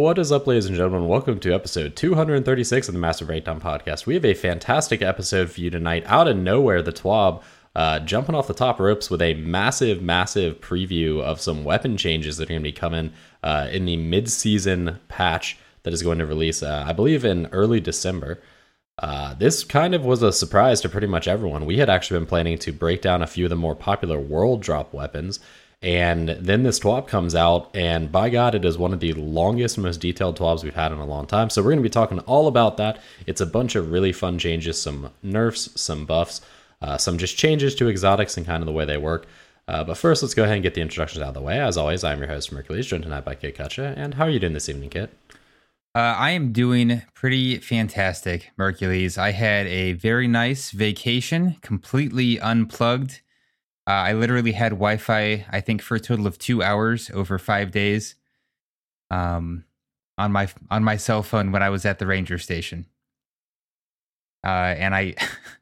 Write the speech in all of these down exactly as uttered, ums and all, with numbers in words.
What is up, ladies and gentlemen? Welcome to episode two thirty-six of the Master Breakdown Podcast. We have a fantastic episode for you tonight. Out of nowhere, the TWAB uh, jumping off the top ropes with a massive, massive preview of some weapon changes that are going to be coming uh, in the mid-season patch that is going to release, uh, I believe, in early December. Uh, this kind of was a surprise to pretty much everyone. We had actually been planning to break down a few of the more popular world drop weapons. And then this TWAB comes out, and by God, it is one of the longest, most detailed TWABs we've had in a long time. So we're going to be talking all about that. It's a bunch of really fun changes, some nerfs, some buffs, uh, some just changes to exotics and kind of the way they work. Uh, but first, let's go ahead and get the introductions out of the way. As always, I'm your host, Mercules, joined tonight by Kit Kutcha. And how are you doing this evening, Kit? Uh, I am doing pretty fantastic, Mercules. I had a very nice vacation, completely unplugged. Uh, I literally had Wi-Fi, I think, for a total of two hours over five days um, on my on my cell phone when I was at the ranger station. Uh, and I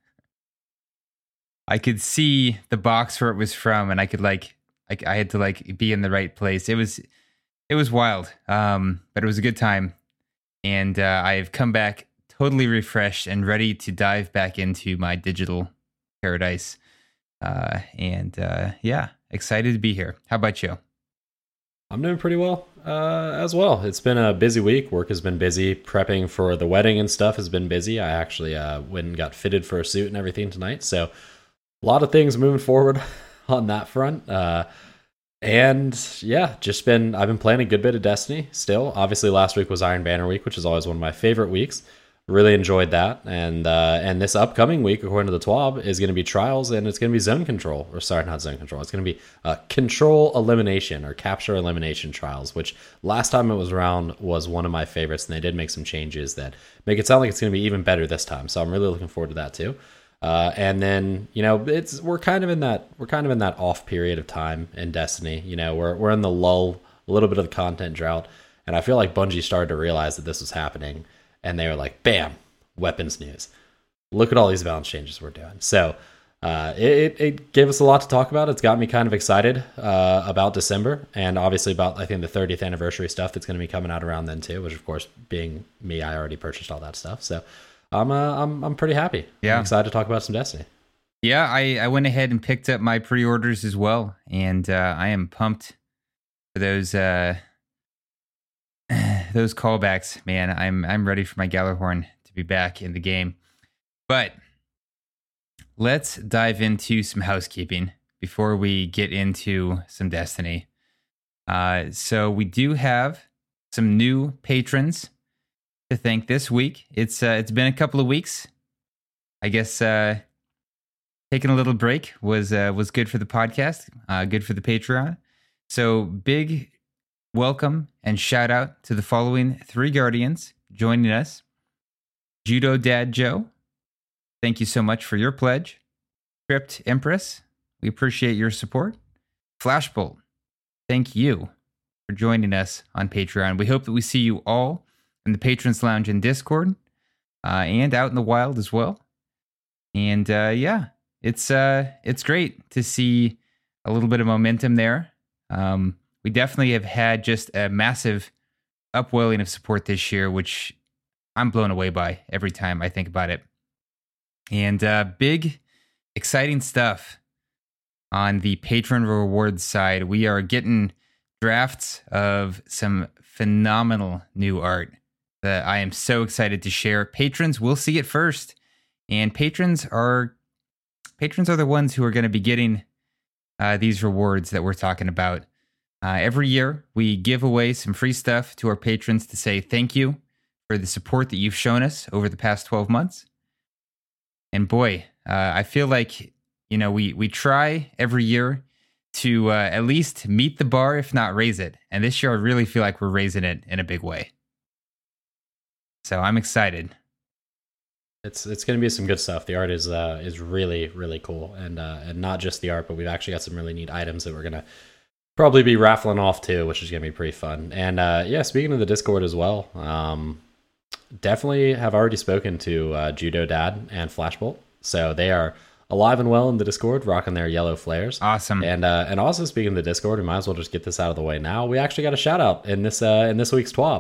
I could see the box where it was from, and I could like I, I had to like be in the right place. It was it was wild, um, but it was a good time. And uh, I've come back totally refreshed and ready to dive back into my digital paradise. Uh, and uh, yeah, excited to be here. How about you? I'm doing pretty well uh, as well. It's been a busy week. Work has been busy. Prepping for the wedding and stuff has been busy. I actually uh, went and got fitted for a suit and everything tonight. So a lot of things moving forward on that front. Uh, and yeah, just been, I've been playing a good bit of Destiny still. Obviously last week was Iron Banner week, which is always one of my favorite weeks. Really enjoyed that, and uh, and this upcoming week, according to the TWAB, is going to be Trials, and it's going to be Zone Control, or sorry, not Zone Control. It's going to be uh, Control Elimination, or Capture Elimination Trials, which last time it was around was one of my favorites, and they did make some changes that make it sound like it's going to be even better this time. So I'm really looking forward to that too. Uh, and then you know, it's we're kind of in that we're kind of in that off period of time in Destiny. You know, we're we're in the lull, a little bit of the content drought, and I feel like Bungie started to realize that this was happening. And they were like, bam, weapons news. Look at all these balance changes we're doing. So uh, it, it gave us a lot to talk about. It's got me kind of excited uh, about December. And obviously about, I think, the thirtieth anniversary stuff that's going to be coming out around then too, which of course, being me, I already purchased all that stuff. So I'm uh, I'm I'm pretty happy. Yeah. I'm excited to talk about some Destiny. Yeah, I, I went ahead and picked up my pre-orders as well. And uh, I am pumped for those... Uh, Those callbacks, man, I'm I'm ready for my Gjallarhorn to be back in the game. But let's dive into some housekeeping before we get into some Destiny. Uh, so we do have some new patrons to thank this week. It's uh, it's been a couple of weeks. I guess uh, taking a little break was uh, was good for the podcast, uh, good for the Patreon. So big welcome and shout out to the following three Guardians joining us. Judo Dad Joe, thank you so much for your pledge. Crypt Empress, we appreciate your support. Flashbolt, thank you for joining us on Patreon. We hope that we see you all in the Patrons Lounge in Discord uh, and out in the wild as well. And uh, yeah, it's uh, it's great to see a little bit of momentum there. Um, We definitely have had just a massive upwelling of support this year, which I'm blown away by every time I think about it. And uh, big, exciting stuff on the patron rewards side. We are getting drafts of some phenomenal new art that I am so excited to share. Patrons will see it first, and patrons are patrons are the ones who are going to be getting uh, these rewards that we're talking about. Uh, every year, we give away some free stuff to our patrons to say thank you for the support that you've shown us over the past twelve months. And boy, uh, I feel like, you know, we, we try every year to uh, at least meet the bar, if not raise it. And this year, I really feel like we're raising it in a big way. So I'm excited. It's it's going to be some good stuff. The art is uh, is really, really cool. And, uh, and not just the art, but we've actually got some really neat items that we're going to probably be raffling off too, which is going to be pretty fun. And uh, yeah, speaking of the Discord as well, um, definitely have already spoken to uh, Judo Dad and Flashbolt. So they are alive and well in the Discord, rocking their yellow flares. Awesome. And uh, and also speaking of the Discord, we might as well just get this out of the way now. We actually got a shout out in this uh, in this week's TWAB.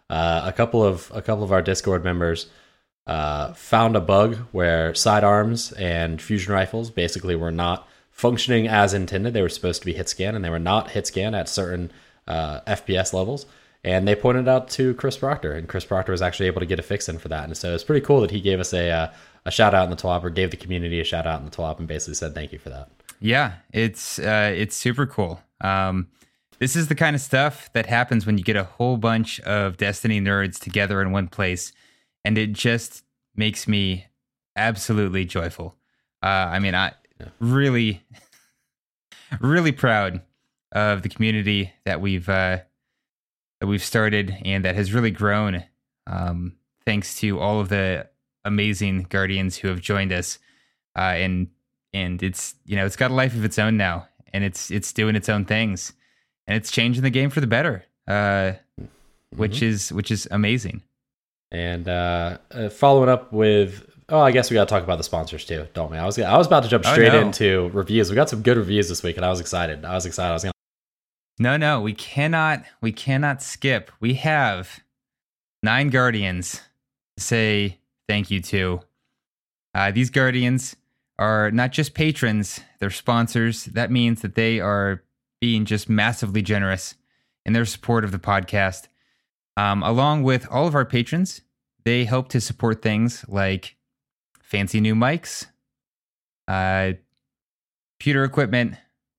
Uh, a couple of a couple of our Discord members uh, found a bug where sidearms and fusion rifles basically were not functioning as intended. They were supposed to be hit scan, and they were not hit scan at certain uh, F P S levels. And they pointed out to Chris Proctor, and Chris Proctor was actually able to get a fix in for that. And so it's pretty cool that he gave us a uh, a shout out in the T W A P, or gave the community a shout out in the T W A P, and basically said thank you for that. Yeah, it's uh, it's super cool. Um, this is the kind of stuff that happens when you get a whole bunch of Destiny nerds together in one place, and it just makes me absolutely joyful. Uh, I mean, I yeah. really, really proud of the community that we've uh, that we've started and that has really grown. Um, thanks to all of the amazing Guardians who have joined us, uh, and and it's you know it's got a life of its own now, and it's it's doing its own things, and it's changing the game for the better, uh, mm-hmm. which is which is amazing. And uh, uh, following up with, oh, I guess we got to talk about the sponsors too, don't we? I was I was about to jump straight oh, no. into reviews. We got some good reviews this week, and I was excited. I was excited. I was gonna. No, no, we cannot. We cannot skip. We have nine Guardians to say thank you to. Uh, these Guardians are not just patrons; they're sponsors. That means that they are being just massively generous in their support of the podcast. Um, along with all of our patrons, they help to support things like fancy new mics, uh, computer equipment,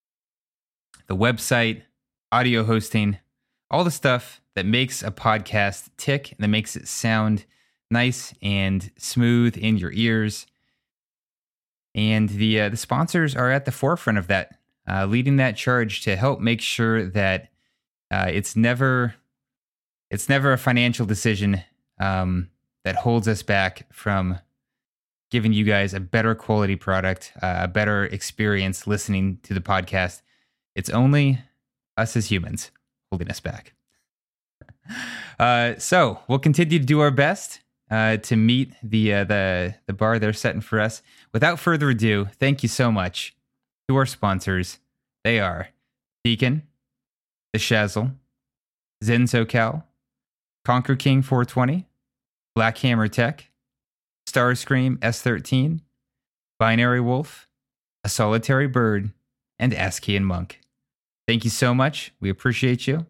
the website, audio hosting, all the stuff that makes a podcast tick and that makes it sound nice and smooth in your ears. And the uh, the sponsors are at the forefront of that, uh, leading that charge to help make sure that uh, it's never it's never a financial decision um, that holds us back from giving you guys a better quality product, uh, a better experience listening to the podcast. It's only us as humans holding us back. Uh, so we'll continue to do our best uh, to meet the uh, the the bar they're setting for us. Without further ado, thank you so much to our sponsors. They are Beacon, The Shazzle, Zen SoCal, Conquer King four twenty, Black Hammer Tech, Starscream S thirteen, Binary Wolf, A Solitary Bird, and ASCII and Monk. Thank you so much. We appreciate you.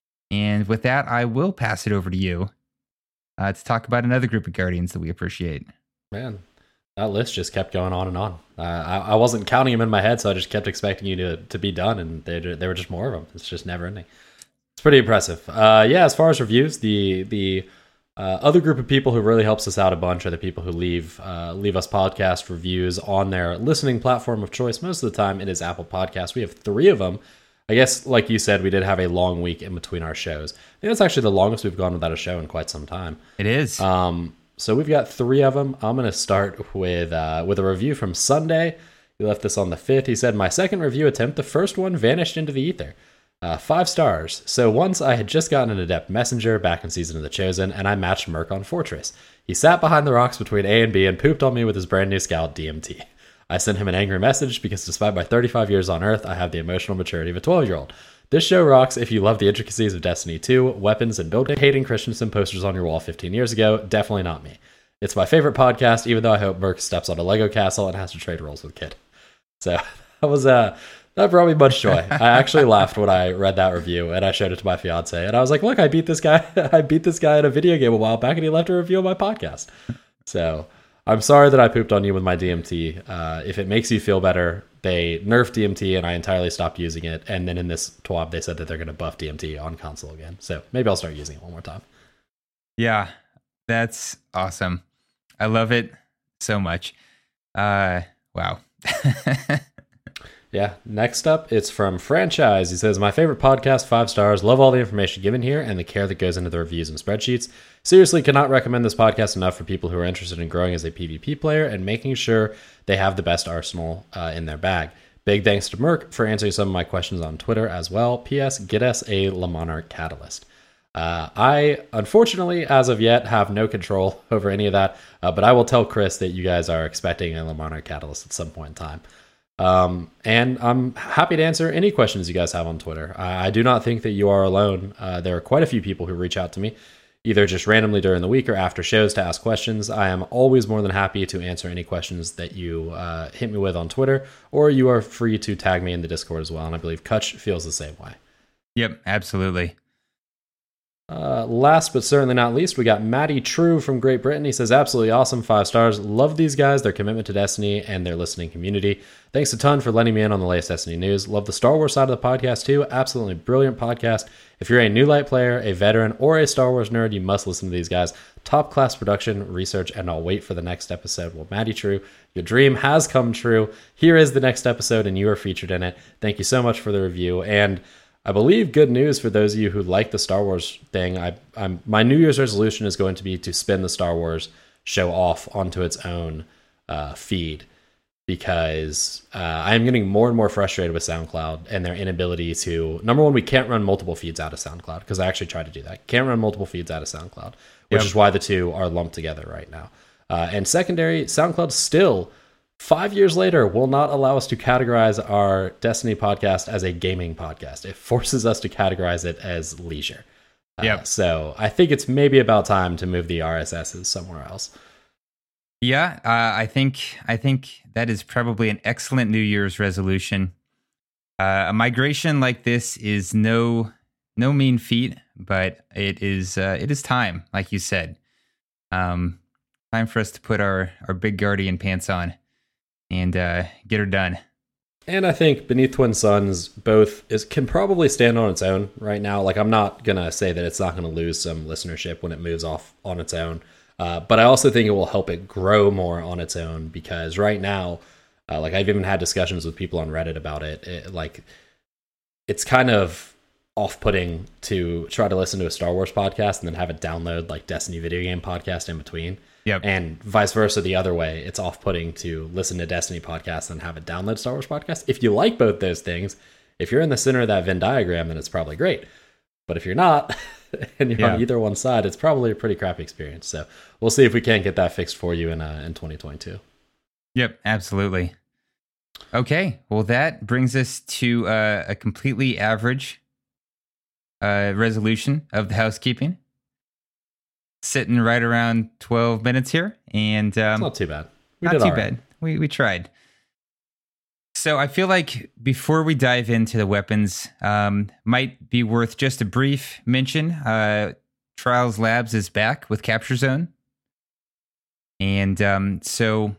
And with that, I will pass it over to you uh, to talk about another group of Guardians that we appreciate. Man, that list just kept going on and on. Uh, I, I wasn't counting them in my head, so I just kept expecting you to, to be done, and they, they were just more of them. It's just never ending. It's pretty impressive. Uh, yeah, as far as reviews, the the uh, other group of people who really helps us out a bunch are the people who leave uh, leave us podcast reviews on their listening platform of choice. Most of the time, it is Apple Podcasts. We have three of them. I guess, like you said, we did have a long week in between our shows. I think that's actually the longest we've gone without a show in quite some time. It is. Um, so we've got three of them. I'm going to start with uh, with a review from Sunday. He left this on the fifth. He said, my second review attempt, the first one vanished into the ether. Uh, five stars. So once I had just gotten an Adept Messenger back in Season of the Chosen, and I matched Merc on Fortress. He sat behind the rocks between A and B and pooped on me with his brand new Scout D M T. I sent him an angry message because despite my thirty-five years on Earth, I have the emotional maturity of a twelve-year-old. This show rocks if you love the intricacies of Destiny two, weapons, and building. Hayden Christensen posters on your wall fifteen years ago, definitely not me. It's my favorite podcast, even though I hope Merc steps on a Lego castle and has to trade roles with Kid. So that was uh, that brought me much joy. I actually laughed when I read that review, and I showed it to my fiance, and I was like, look, I beat this guy. I beat this guy in a video game a while back, and he left a review on my podcast. So I'm sorry that I pooped on you with my D M T. Uh, if it makes you feel better, they nerfed D M T and I entirely stopped using it. And then in this T W A P, they said that they're going to buff D M T on console again. So maybe I'll start using it one more time. Yeah, that's awesome. I love it so much. Uh, wow. Yeah. Next up, it's from Franchise. He says, my favorite podcast, five stars. Love all the information given here and the care that goes into the reviews and spreadsheets. Seriously, cannot recommend this podcast enough for people who are interested in growing as a PvP player and making sure they have the best arsenal uh, in their bag. Big thanks to Merc for answering some of my questions on Twitter as well. P S. Get us a Le Monarch Catalyst. Uh, I, unfortunately, as of yet, have no control over any of that, uh, but I will tell Chris that you guys are expecting a Le Monarch Catalyst at some point in time. Um, and I'm happy to answer any questions you guys have on Twitter. I, I do not think that you are alone. Uh, there are quite a few people who reach out to me either just randomly during the week or after shows to ask questions. I am always more than happy to answer any questions that you uh, hit me with on Twitter, or you are free to tag me in the Discord as well. And I believe Kutch feels the same way. Yep, absolutely. Uh, last but certainly not least, we got Matty True from Great Britain. He says, absolutely awesome, five stars. Love these guys, their commitment to Destiny, and their listening community. Thanks a ton for letting me in on the latest Destiny news. Love the Star Wars side of the podcast too. Absolutely brilliant podcast. If you're a new light player, a veteran, or a Star Wars nerd, you must listen to these guys. Top class production, research, and I'll wait for the next episode. Well, Matty True, your dream has come true. Here is the next episode, and you are featured in it. Thank you so much for the review. And I believe good news for those of you who like the Star Wars thing. I, I'm my New Year's resolution is going to be to spin the Star Wars show off onto its own uh, feed, because uh, I am getting more and more frustrated with SoundCloud and their inability to. Number one, we can't run multiple feeds out of SoundCloud, because I actually tried to do that. Can't run multiple feeds out of SoundCloud, which yep. is why the two are lumped together right now. Uh, and secondary, SoundCloud still, five years later, will not allow us to categorize our Destiny podcast as a gaming podcast. It forces us to categorize it as leisure. Yep. Uh, so I think it's maybe about time to move the R S Ss somewhere else. Yeah, uh, I think I think that is probably an excellent New Year's resolution. Uh, a migration like this is no no mean feat, but it is uh, it is time, like you said. Um, time for us to put our, our big Guardian pants on and uh, get her done. And I think Beneath Twin Suns both is can probably stand on its own right now. Like, I'm not going to say that it's not going to lose some listenership when it moves off on its own. Uh, but I also think it will help it grow more on its own, because right now, uh, like I've even had discussions with people on Reddit about it. it. Like, it's kind of off-putting to try to listen to a Star Wars podcast and then have it download like Destiny video game podcast in between. Yep. And vice versa the other way. It's off-putting to listen to Destiny podcasts and have it download Star Wars podcasts. If you like both those things, if you're in the center of that Venn diagram, then it's probably great. But if you're not, and you're yeah. on either one side, it's probably a pretty crappy experience. So we'll see if we can't get that fixed for you in uh, in twenty twenty-two. Yep, absolutely. Okay, well, that brings us to uh, a completely average uh, resolution of the housekeeping. Sitting right around twelve minutes here, and um, it's not too bad. We not did too all right. bad. We we tried. So I feel like before we dive into the weapons, um, might be worth just a brief mention. Uh, Trials Labs is back with Capture Zone, and um, so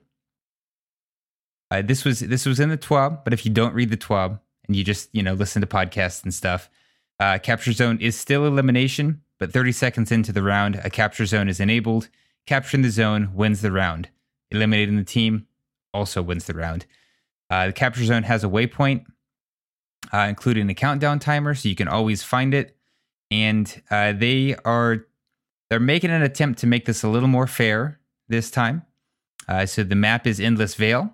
uh, this was this was in the TWAB. But if you don't read the TWAB and you just you know listen to podcasts and stuff, uh, Capture Zone is still elimination. But thirty seconds into the round, a capture zone is enabled. Capturing the zone wins the round. Eliminating the team also wins the round. Uh, the capture zone has a waypoint, uh, including a countdown timer, so you can always find it. And uh, they are they're making an attempt to make this a little more fair this time. Uh, so the map is Endless Vale,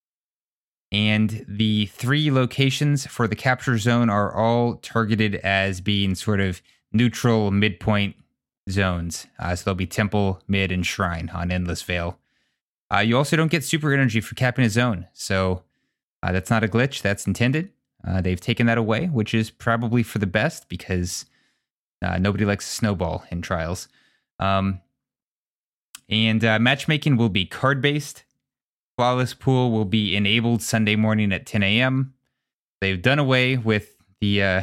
and the three locations for the capture zone are all targeted as being sort of neutral midpoint zones. Uh, so there'll be Temple, Mid, and Shrine on Endless Vale. Uh, you also don't get super energy for capping a zone. So uh, that's not a glitch. That's intended. Uh, they've taken that away, which is probably for the best, because uh, nobody likes a snowball in Trials. Um, and uh, matchmaking will be card-based. Flawless Pool will be enabled Sunday morning at ten a.m. They've done away with the... Uh,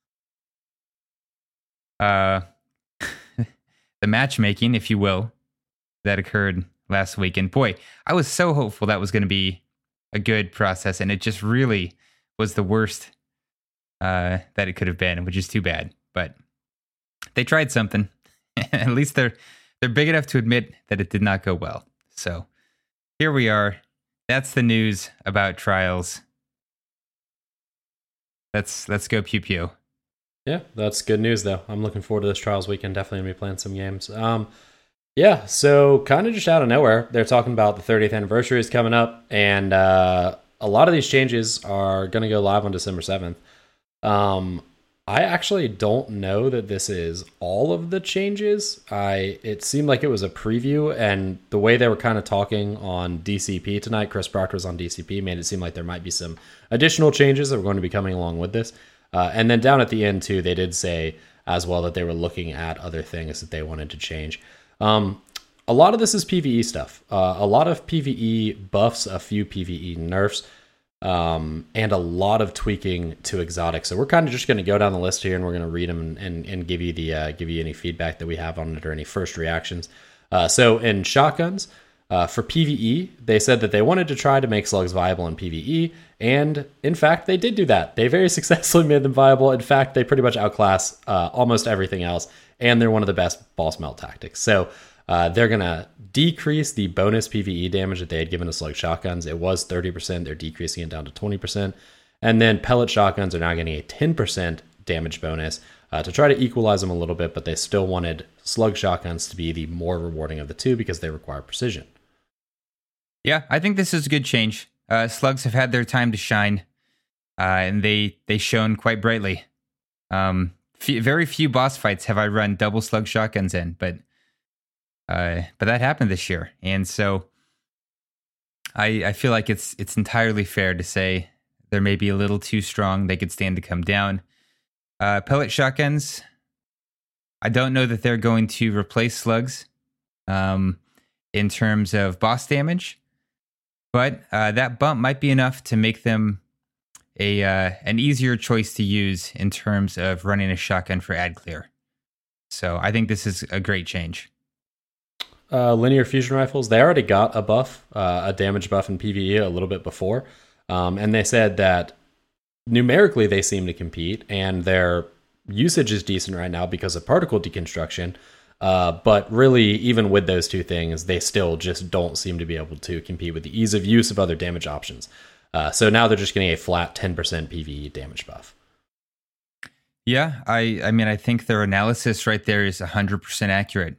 Uh, the matchmaking, if you will, that occurred last week. And boy, I was so hopeful that was going to be a good process, and it just really was the worst uh, that it could have been, which is too bad. But they tried something. At least they're they're big enough to admit that it did not go well. So here we are. That's the news about Trials. Let's let's go pew pew. Yeah, that's good news, though. I'm looking forward to this Trials weekend. Definitely going to be playing some games. Um, yeah, so kind of just out of nowhere, they're talking about the thirtieth anniversary is coming up, and uh, a lot of these changes are going to go live on December seventh. Um, I actually don't know that this is all of the changes. I It seemed like it was a preview, and the way they were kind of talking on D C P tonight, Chris Proctor was on D C P, made it seem like there might be some additional changes that were going to be coming along with this. Uh, and then down at the end, too, they did say as well, that they were looking at other things that they wanted to change. Um, a lot of this is PvE stuff. Uh, a lot of PvE buffs, a few PvE nerfs, um, and a lot of tweaking to exotic. So we're kind of just going to go down the list here, and we're going to read them and, and, and give you the uh, give you any feedback that we have on it or any first reactions. Uh, so in shotguns, uh, for PvE, they said that they wanted to try to make slugs viable in PvE, and in fact, they did do that. They very successfully made them viable. In fact, they pretty much outclass uh, almost everything else, and they're one of the best boss melt tactics. So uh, they're going to decrease the bonus PvE damage that they had given to slug shotguns. It was thirty percent. They're decreasing it down to twenty percent. And then pellet shotguns are now getting a ten percent damage bonus uh, to try to equalize them a little bit, but they still wanted slug shotguns to be the more rewarding of the two because they require precision. Yeah, I think this is a good change. Uh, slugs have had their time to shine, uh, and they they shone quite brightly. Um, f- very few boss fights have I run double slug shotguns in, but uh, but that happened this year, and so I I feel like it's it's entirely fair to say they're maybe a little too strong. They could stand to come down. Uh, pellet shotguns, I don't know that they're going to replace slugs um, in terms of boss damage. But uh, that bump might be enough to make them a uh, an easier choice to use in terms of running a shotgun for ad clear. So I think this is a great change. Uh, linear fusion rifles, they already got a buff, uh, a damage buff in PvE a little bit before. Um, and they said that numerically they seem to compete, and their usage is decent right now because of particle deconstruction. Uh, but really, even with those two things, they still just don't seem to be able to compete with the ease of use of other damage options. Uh, so now they're just getting a flat ten percent PvE damage buff. Yeah, I, I mean, I think their analysis right there is one hundred percent accurate.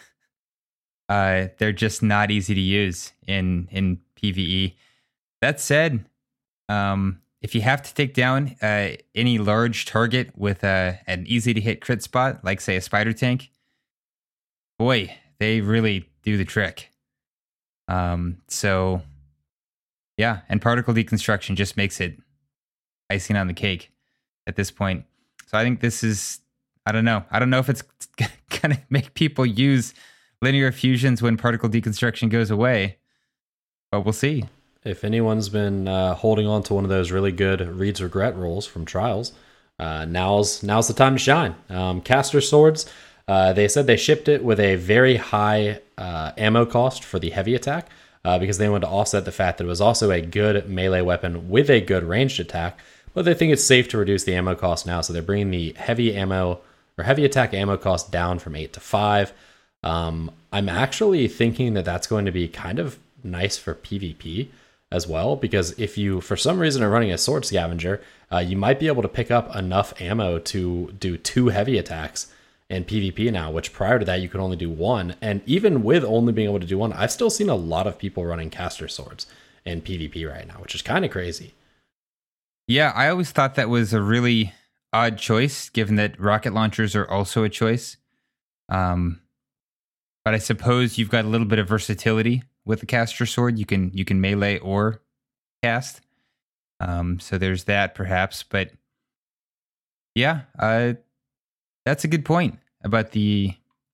uh, they're just not easy to use in, in PvE. That said, um, if you have to take down uh, any large target with uh, an easy-to-hit crit spot, like, say, a spider tank, boy, they really do the trick. Um, so, yeah, and particle deconstruction just makes it icing on the cake at this point. So I think this is, I don't know. I don't know if it's going to make people use linear fusions when particle deconstruction goes away, but we'll see. If anyone's been uh, holding on to one of those really good Reed's Regret rolls from Trials, uh, now's now's the time to shine. Um, caster swords, uh, they said they shipped it with a very high uh, ammo cost for the heavy attack uh, because they wanted to offset the fact that it was also a good melee weapon with a good ranged attack. But they think it's safe to reduce the ammo cost now, so they're bringing the heavy ammo or heavy attack ammo cost down from eight to five. Um, I'm actually thinking that that's going to be kind of nice for PvP as well, because if you, for some reason, are running a sword scavenger, uh, you might be able to pick up enough ammo to do two heavy attacks in PvP now, which prior to that you could only do one. And even with only being able to do one, I've still seen a lot of people running caster swords in PvP right now, which is kind of crazy. Yeah, I always thought that was a really odd choice, given that rocket launchers are also a choice. Um, but I suppose you've got a little bit of versatility with the caster sword. You can you can melee or cast. Um, so there's that, perhaps. But yeah, uh, that's a good point about the.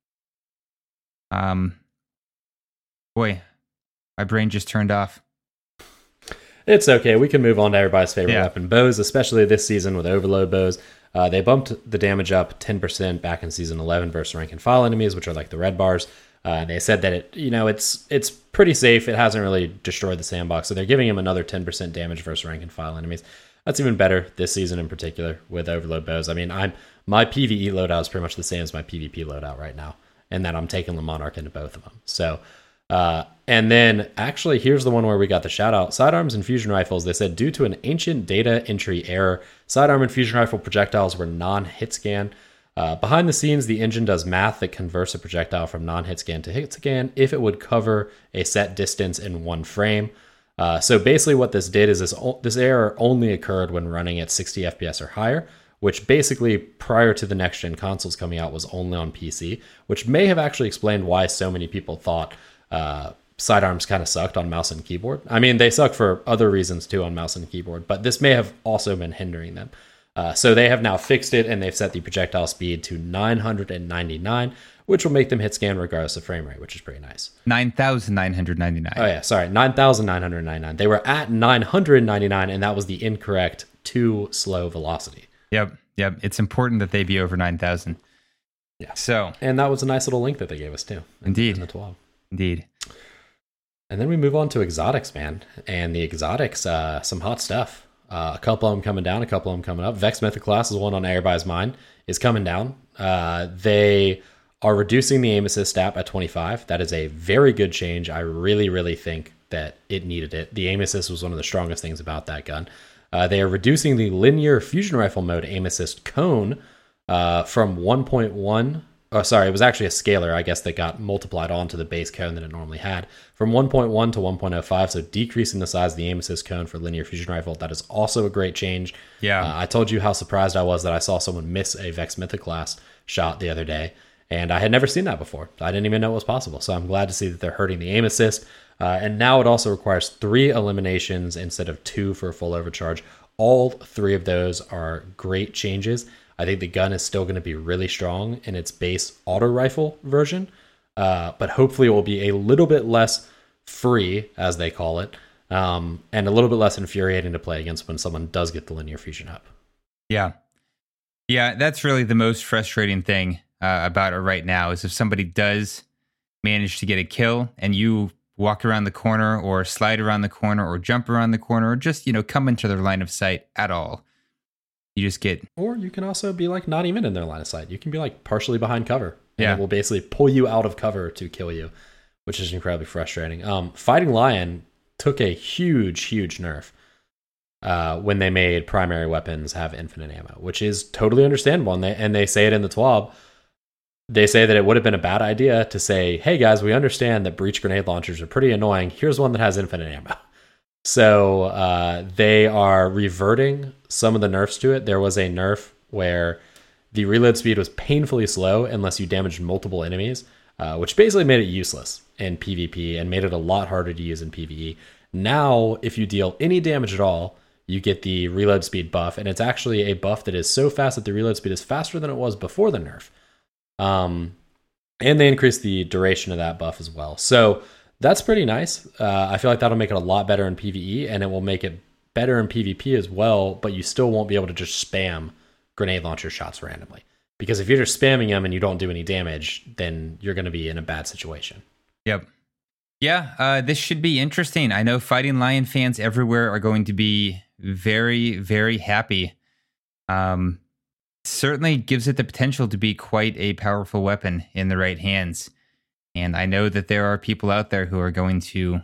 Um, boy, my brain just turned off. It's okay. We can move on to everybody's favorite yeah. weapon, bows, especially this season with overload bows. Uh, they bumped the damage up ten percent back in season eleven versus rank and file enemies, which are like the red bars. Uh, they said that it, you know, it's it's pretty safe. It hasn't really destroyed the sandbox, so they're giving him another ten percent damage versus rank and file enemies. That's even better this season in particular with overload bows. I mean, I'm my PvE loadout is pretty much the same as my PvP loadout right now, and that I'm taking the Monarch into both of them. So. Uh, and then actually here's the one where we got the shout out. Sidearms and fusion rifles, they said due to an ancient data entry error, sidearm and fusion rifle projectiles were non-hit scan. Uh, behind the scenes, the engine does math that converts a projectile from non-hit scan to hit scan if it would cover a set distance in one frame. Uh, so basically what this did is this, this error only occurred when running at sixty F P S or higher, which basically prior to the next gen consoles coming out was only on P C, which may have actually explained why so many people thought Uh, sidearms kind of sucked on mouse and keyboard. I mean, they suck for other reasons too on mouse and keyboard, but this may have also been hindering them. Uh, so they have now fixed it, and they've set the projectile speed to nine hundred ninety-nine, which will make them hit scan regardless of frame rate, which is pretty nice. nine thousand nine hundred ninety-nine. Oh, yeah, sorry, nine thousand nine hundred ninety-nine. They were at nine hundred ninety-nine, and that was the incorrect too slow velocity. Yep, yep. It's important that they be over nine thousand. Yeah. So, and that was a nice little link that they gave us, too. In, indeed. In the twelve. Indeed. And then we move on to exotics, man. And the exotics, uh, some hot stuff. Uh, a couple of them coming down, a couple of them coming up. Vex Mythic Class is one on everybody's mind, is coming down. Uh, they are reducing the aim assist stat by twenty-five. That is a very good change. I really, really think that it needed it. The aim assist was one of the strongest things about that gun. Uh, they are reducing the linear fusion rifle mode aim assist cone uh, from one point one. Oh, sorry, it was actually a scalar, I guess, that got multiplied onto the base cone that it normally had. From one point one to one point oh five, so decreasing the size of the aim assist cone for linear fusion rifle. That is also a great change. Yeah. Uh, I told you how surprised I was that I saw someone miss a Vex Mythic Class shot the other day, and I had never seen that before. I didn't even know it was possible, so I'm glad to see that they're hurting the aim assist. Uh, and now it also requires three eliminations instead of two for a full overcharge. All three of those are great changes. I think the gun is still going to be really strong in its base auto rifle version, uh, but hopefully it will be a little bit less free, as they call it, um, and a little bit less infuriating to play against when someone does get the linear fusion up. Yeah. Yeah, that's really the most frustrating thing uh, about it right now is if somebody does manage to get a kill and you walk around the corner or slide around the corner or jump around the corner or just, you know, come into their line of sight at all. You just get... Or you can also be like not even in their line of sight. You can be like partially behind cover. And yeah. it will basically pull you out of cover to kill you, which is incredibly frustrating. Um, Fighting Lion took a huge, huge nerf uh, when they made primary weapons have infinite ammo, which is totally understandable. And they, and they say it in the TWAB. They say that it would have been a bad idea to say, hey guys, we understand that breach grenade launchers are pretty annoying. Here's one that has infinite ammo. So uh, they are reverting some of the nerfs to it. There was a nerf where the reload speed was painfully slow unless you damaged multiple enemies, uh, which basically made it useless in PvP and made it a lot harder to use in PvE. Now, if you deal any damage at all, you get the reload speed buff, and it's actually a buff that is so fast that the reload speed is faster than it was before the nerf. Um, and they increased the duration of that buff as well. So that's pretty nice. Uh, I feel like that'll make it a lot better in PvE, and it will make it better in PvP as well, but you still won't be able to just spam grenade launcher shots randomly. Because if you're just spamming them and you don't do any damage, then you're going to be in a bad situation. Yep. Yeah, uh, this should be interesting. I know Fighting Lion fans everywhere are going to be very, very happy. Um, certainly gives it the potential to be quite a powerful weapon in the right hands. And I know that there are people out there who are going to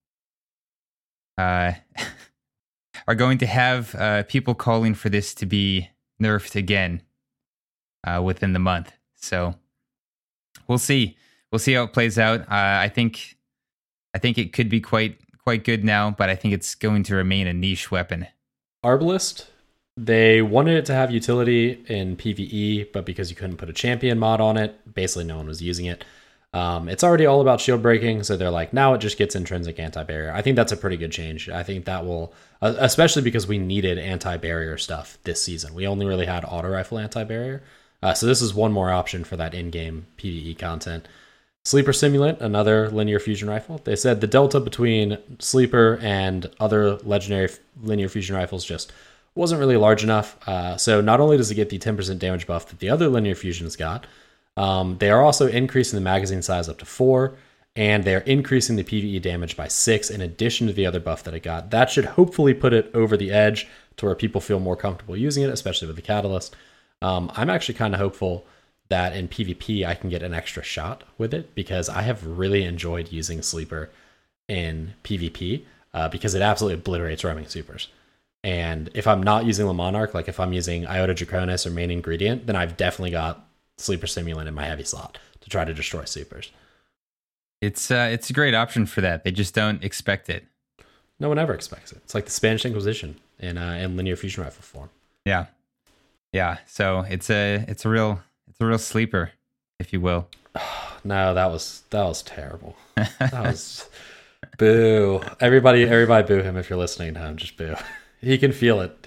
uh, are going to have uh, people calling for this to be nerfed again uh, within the month. So we'll see. We'll see how it plays out. Uh, I think I think it could be quite quite good now, but I think it's going to remain a niche weapon. Arbalist, they wanted it to have utility in PvE, but because you couldn't put a champion mod on it, basically no one was using it. Um, it's already all about shield breaking, so they're like, now it just gets intrinsic anti-barrier. I think that's a pretty good change. I think that will, uh, especially because we needed anti-barrier stuff this season. We only really had auto rifle anti-barrier. Uh, so this is one more option for that in-game PvE content. Sleeper Simulant, another linear fusion rifle. They said the delta between Sleeper and other legendary linear fusion rifles just wasn't really large enough. Uh, so not only does it get the ten percent damage buff that the other linear fusions got, um, they are also increasing the magazine size up to four, and they're increasing the PvE damage by six in addition to the other buff that it got. That should hopefully put it over the edge to where people feel more comfortable using it, especially with the Catalyst. Um, I'm actually kind of hopeful that in PvP I can get an extra shot with it, because I have really enjoyed using Sleeper in PvP uh, because it absolutely obliterates roaming supers. And if I'm not using Le Monarch, like if I'm using Iota Draconis or Main Ingredient, then I've definitely got Sleeper Simulant in my heavy slot to try to destroy supers. It's uh, it's a great option for that. They just don't expect it. No one ever expects it. It's like the Spanish Inquisition in uh, in linear fusion rifle form. Yeah, yeah. So it's a it's a real it's a real sleeper, if you will. No, that was that was terrible. That was boo. Everybody, everybody, boo him if you're listening to him. Just boo. He can feel it.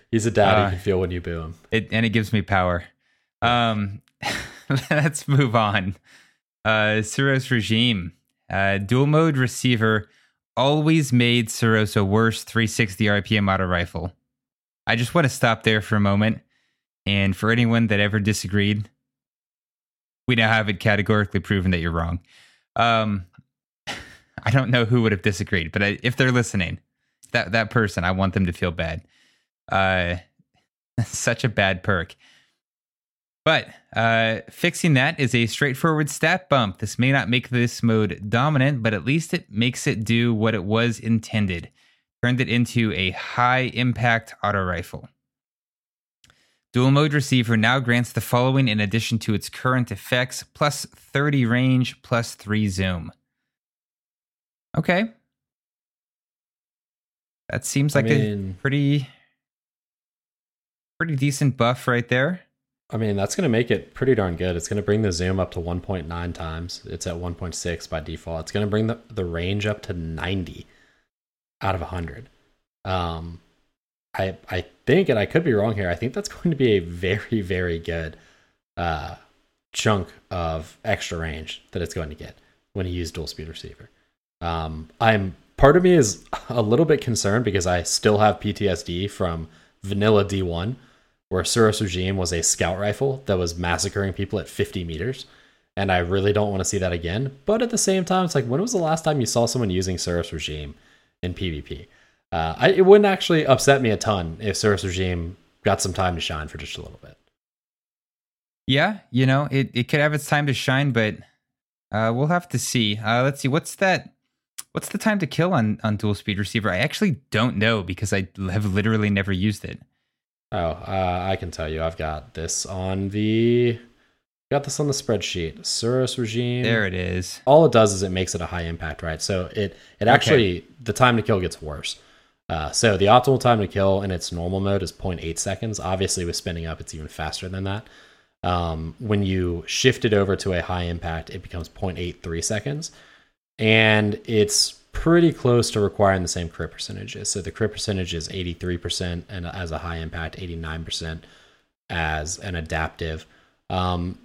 He's a dad. Uh, You can feel when you boo him. It and it gives me power. Um, let's move on. Uh, Suros regime, uh, dual mode receiver always made Suros a worse three sixty R P M auto rifle. I just want to stop there for a moment, and for anyone that ever disagreed, we now have it categorically proven that you're wrong. Um, I don't know who would have disagreed, but I, if they're listening, that that person, I want them to feel bad. Uh, such a bad perk. But uh, fixing that is a straightforward stat bump. This may not make this mode dominant, but at least it makes it do what it was intended. Turned it into a high impact auto rifle. Dual mode receiver now grants the following in addition to its current effects: plus thirty range, plus three zoom. Okay. That seems like I mean, a pretty, pretty decent buff right there. I mean, that's going to make it pretty darn good. It's going to bring the zoom up to one point nine times. It's at one point six by default. It's going to bring the, the range up to ninety out of one hundred. Um, I I think, and I could be wrong here, I think that's going to be a very, very good uh, chunk of extra range that it's going to get when you use dual speed receiver. Um, I'm part of me is a little bit concerned because I still have P T S D from vanilla D one, where Suros Regime was a scout rifle that was massacring people at fifty meters. And I really don't want to see that again. But at the same time, it's like, when was the last time you saw someone using Suros Regime in PvP? Uh, I, it wouldn't actually upset me a ton if Suros Regime got some time to shine for just a little bit. Yeah, you know, it, it could have its time to shine, but uh, we'll have to see. Uh, let's see, what's that? What's the time to kill on, on dual speed receiver? I actually don't know because I have literally never used it. Oh, uh, I can tell you. I've got this on the got this on the spreadsheet. Suros Regime. There it is. All it does is it makes it a high impact, right? So it it actually okay. the time to kill gets worse. Uh, so the optimal time to kill in its normal mode is zero point eight seconds. Obviously, with spinning up, it's even faster than that. Um, when you shift it over to a high impact, it becomes zero point eight three seconds, and it's pretty close to requiring the same crit percentages. So the crit percentage is eighty-three percent and as a high impact, eighty-nine percent as an adaptive. Um,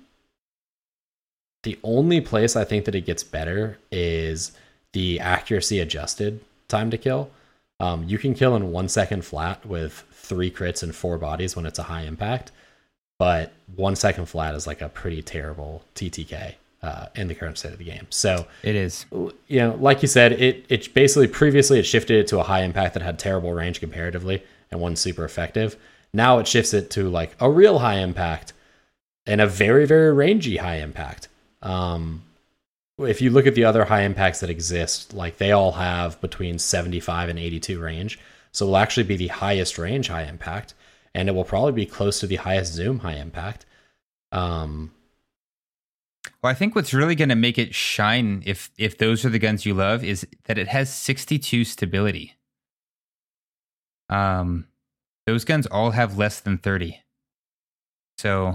the only place I think that it gets better is the accuracy adjusted time to kill. Um, you can kill in one second flat with three crits and four bodies when it's a high impact, but one second flat is like a pretty terrible T T K. Uh, in the current state of the game. So it is, you know, like you said, it it basically previously it shifted it to a high impact that had terrible range comparatively and wasn't super effective. Now it shifts it to like a real high impact and a very, very rangy high impact. Um, if you look at the other high impacts that exist, like they all have between seventy-five and eighty-two range. So it will actually be the highest range high impact, and it will probably be close to the highest zoom high impact. Um, Well, I think what's really going to make it shine, if if those are the guns you love, is that it has sixty-two stability. Um, those guns all have less than thirty. So,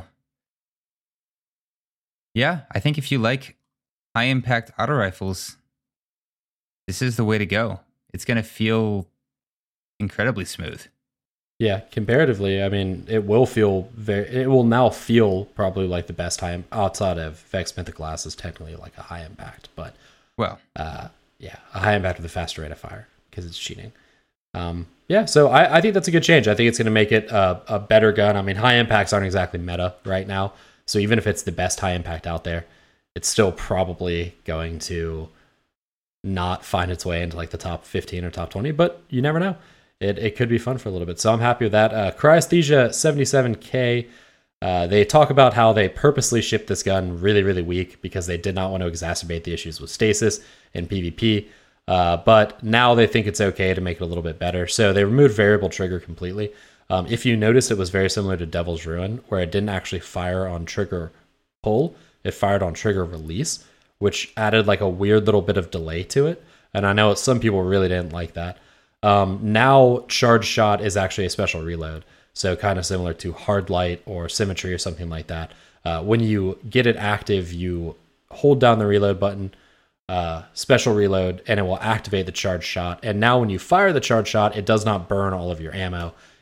yeah, I think if you like high impact auto rifles, this is the way to go. It's going to feel incredibly smooth. Yeah, comparatively, I mean, it will feel very. It will now feel probably like the best high outside of Vex Mythic Glass is technically like a high impact, but well, uh, yeah, a high impact with a faster rate of fire because it's cheating. Um, yeah, so I, I think that's a good change. I think it's going to make it a, a better gun. I mean, high impacts aren't exactly meta right now, so even if it's the best high impact out there, it's still probably going to not find its way into like the top fifteen or top twenty. But you never know. It it could be fun for a little bit. So I'm happy with that. Uh, Cryesthesia seventy-seven K, uh, they talk about how they purposely shipped this gun really, really weak because they did not want to exacerbate the issues with stasis in PvP. Uh, but now they think it's okay to make it a little bit better. So they removed variable trigger completely. Um, if you notice, it was very similar to Devil's Ruin, where it didn't actually fire on trigger pull. It fired on trigger release, which added like a weird little bit of delay to it. And I know some people really didn't like that. Um, now charge shot is actually a special reload. So kind of similar to hard light or symmetry or something like that. Uh, when you get it active, you hold down the reload button, uh, special reload, and it will activate the charge shot. And now when you fire the charge shot, it does not burn all of your ammo.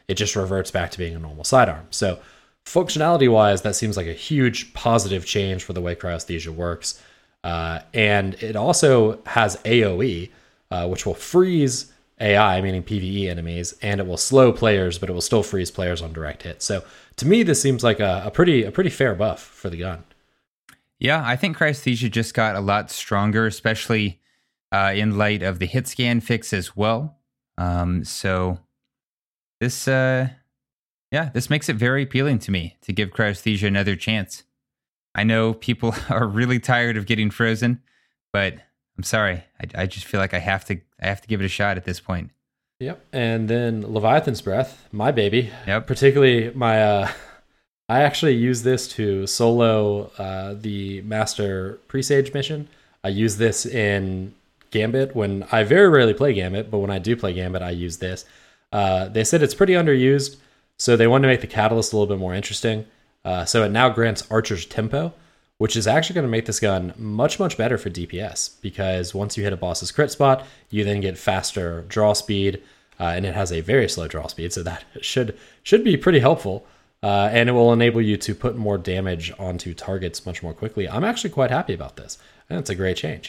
it just reverts back to being a normal sidearm. So functionality wise, that seems like a huge positive change for the way Cryosthesia works. Uh, and it also has A O E, uh, which will freeze A I, meaning PvE enemies, and it will slow players, but it will still freeze players on direct hit. So to me, this seems like a, a pretty a pretty fair buff for the gun. Yeah, I think Cryosthesia just got a lot stronger, especially uh, in light of the hit scan fix as well. Um, so this, uh, yeah, this makes it very appealing to me to give Cryosthesia another chance. I know people are really tired of getting frozen, but I'm sorry. I, I just feel like I have to I have to give it a shot at this point. Yep. And then Leviathan's Breath, my baby. Yep. Particularly my uh I actually use this to solo uh the Master Presage mission. I use this in Gambit when I very rarely play Gambit, but when I do play Gambit, I use this. Uh they said it's pretty underused, so they wanted to make the catalyst a little bit more interesting. Uh, so it now grants Archer's Tempo, which is actually going to make this gun much, much better for D P S, because once you hit a boss's crit spot, you then get faster draw speed, uh, and it has a very slow draw speed, so that should should be pretty helpful, uh, and it will enable you to put more damage onto targets much more quickly. I'm actually quite happy about this, and it's a great change.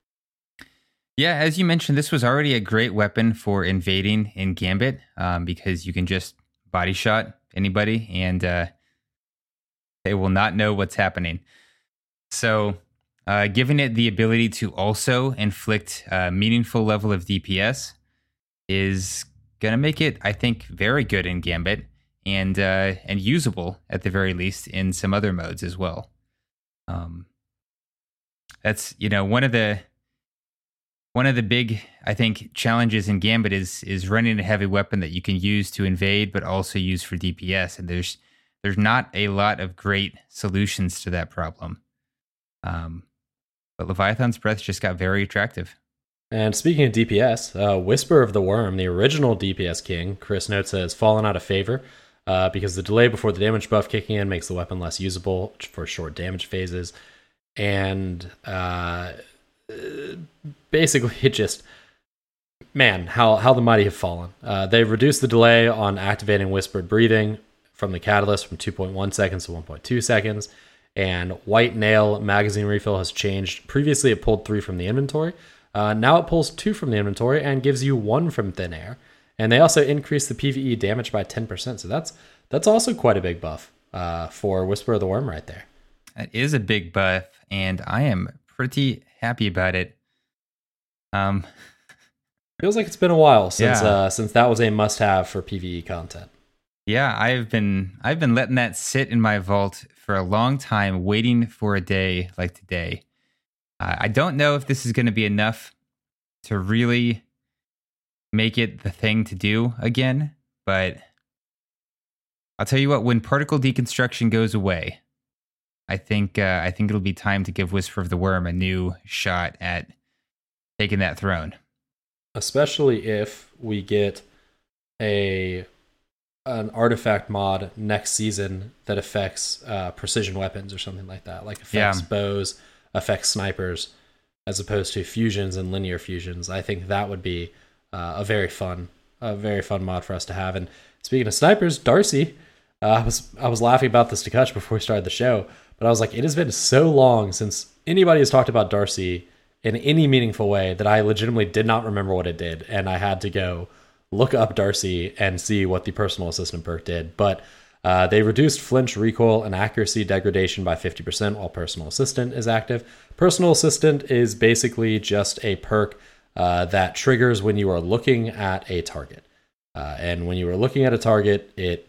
Yeah, as you mentioned, this was already a great weapon for invading in Gambit, um, because you can just body shot anybody, and uh, they will not know what's happening. So, uh, giving it the ability to also inflict a meaningful level of D P S is going to make it, I think, very good in Gambit, and uh, and usable at the very least in some other modes as well. Um, that's, you know, one of the one of the big, I think, challenges in Gambit is is running a heavy weapon that you can use to invade, but also use for D P S, and there's there's not a lot of great solutions to that problem. Um, but Leviathan's Breath just got very attractive. And speaking of D P S, uh, Whisper of the Worm, the original D P S king, Chris notes has fallen out of favor uh, because the delay before the damage buff kicking in makes the weapon less usable for short damage phases. And uh, basically, it just, man, how, how the mighty have fallen. Uh, they've reduced the delay on activating Whispered Breathing from the catalyst from two point one seconds to one point two seconds. And White Nail magazine refill has changed. Previously, it pulled three from the inventory. Uh, now it pulls two from the inventory and gives you one from thin air. And they also increased the PvE damage by ten percent. So that's that's also quite a big buff uh, for Whisper of the Worm right there. It is a big buff, and I am pretty happy about it. Um, Feels like it's been a while since yeah. uh, since that was a must-have for PvE content. Yeah, I've been I've been letting that sit in my vault for a long time, waiting for a day like today. Uh, I don't know if this is going to be enough to really make it the thing to do again, but I'll tell you what, when particle deconstruction goes away, I think uh, I think it'll be time to give Whisper of the Worm a new shot at taking that throne. Especially if we get a an artifact mod next season that affects uh, precision weapons or something like that, like affects yeah. bows, affects snipers, as opposed to fusions and linear fusions. I think that would be uh, a very fun, a very fun mod for us to have. And speaking of snipers, Darcy, uh, I was I was laughing about this to Kutch before we started the show, but I was like, it has been so long since anybody has talked about Darcy in any meaningful way that I legitimately did not remember what it did, and I had to go look up Darcy and see what the personal assistant perk did. But uh, they reduced flinch, recoil, and accuracy degradation by fifty percent while personal assistant is active. Personal assistant is basically just a perk uh, that triggers when you are looking at a target. Uh, and when you are looking at a target, it,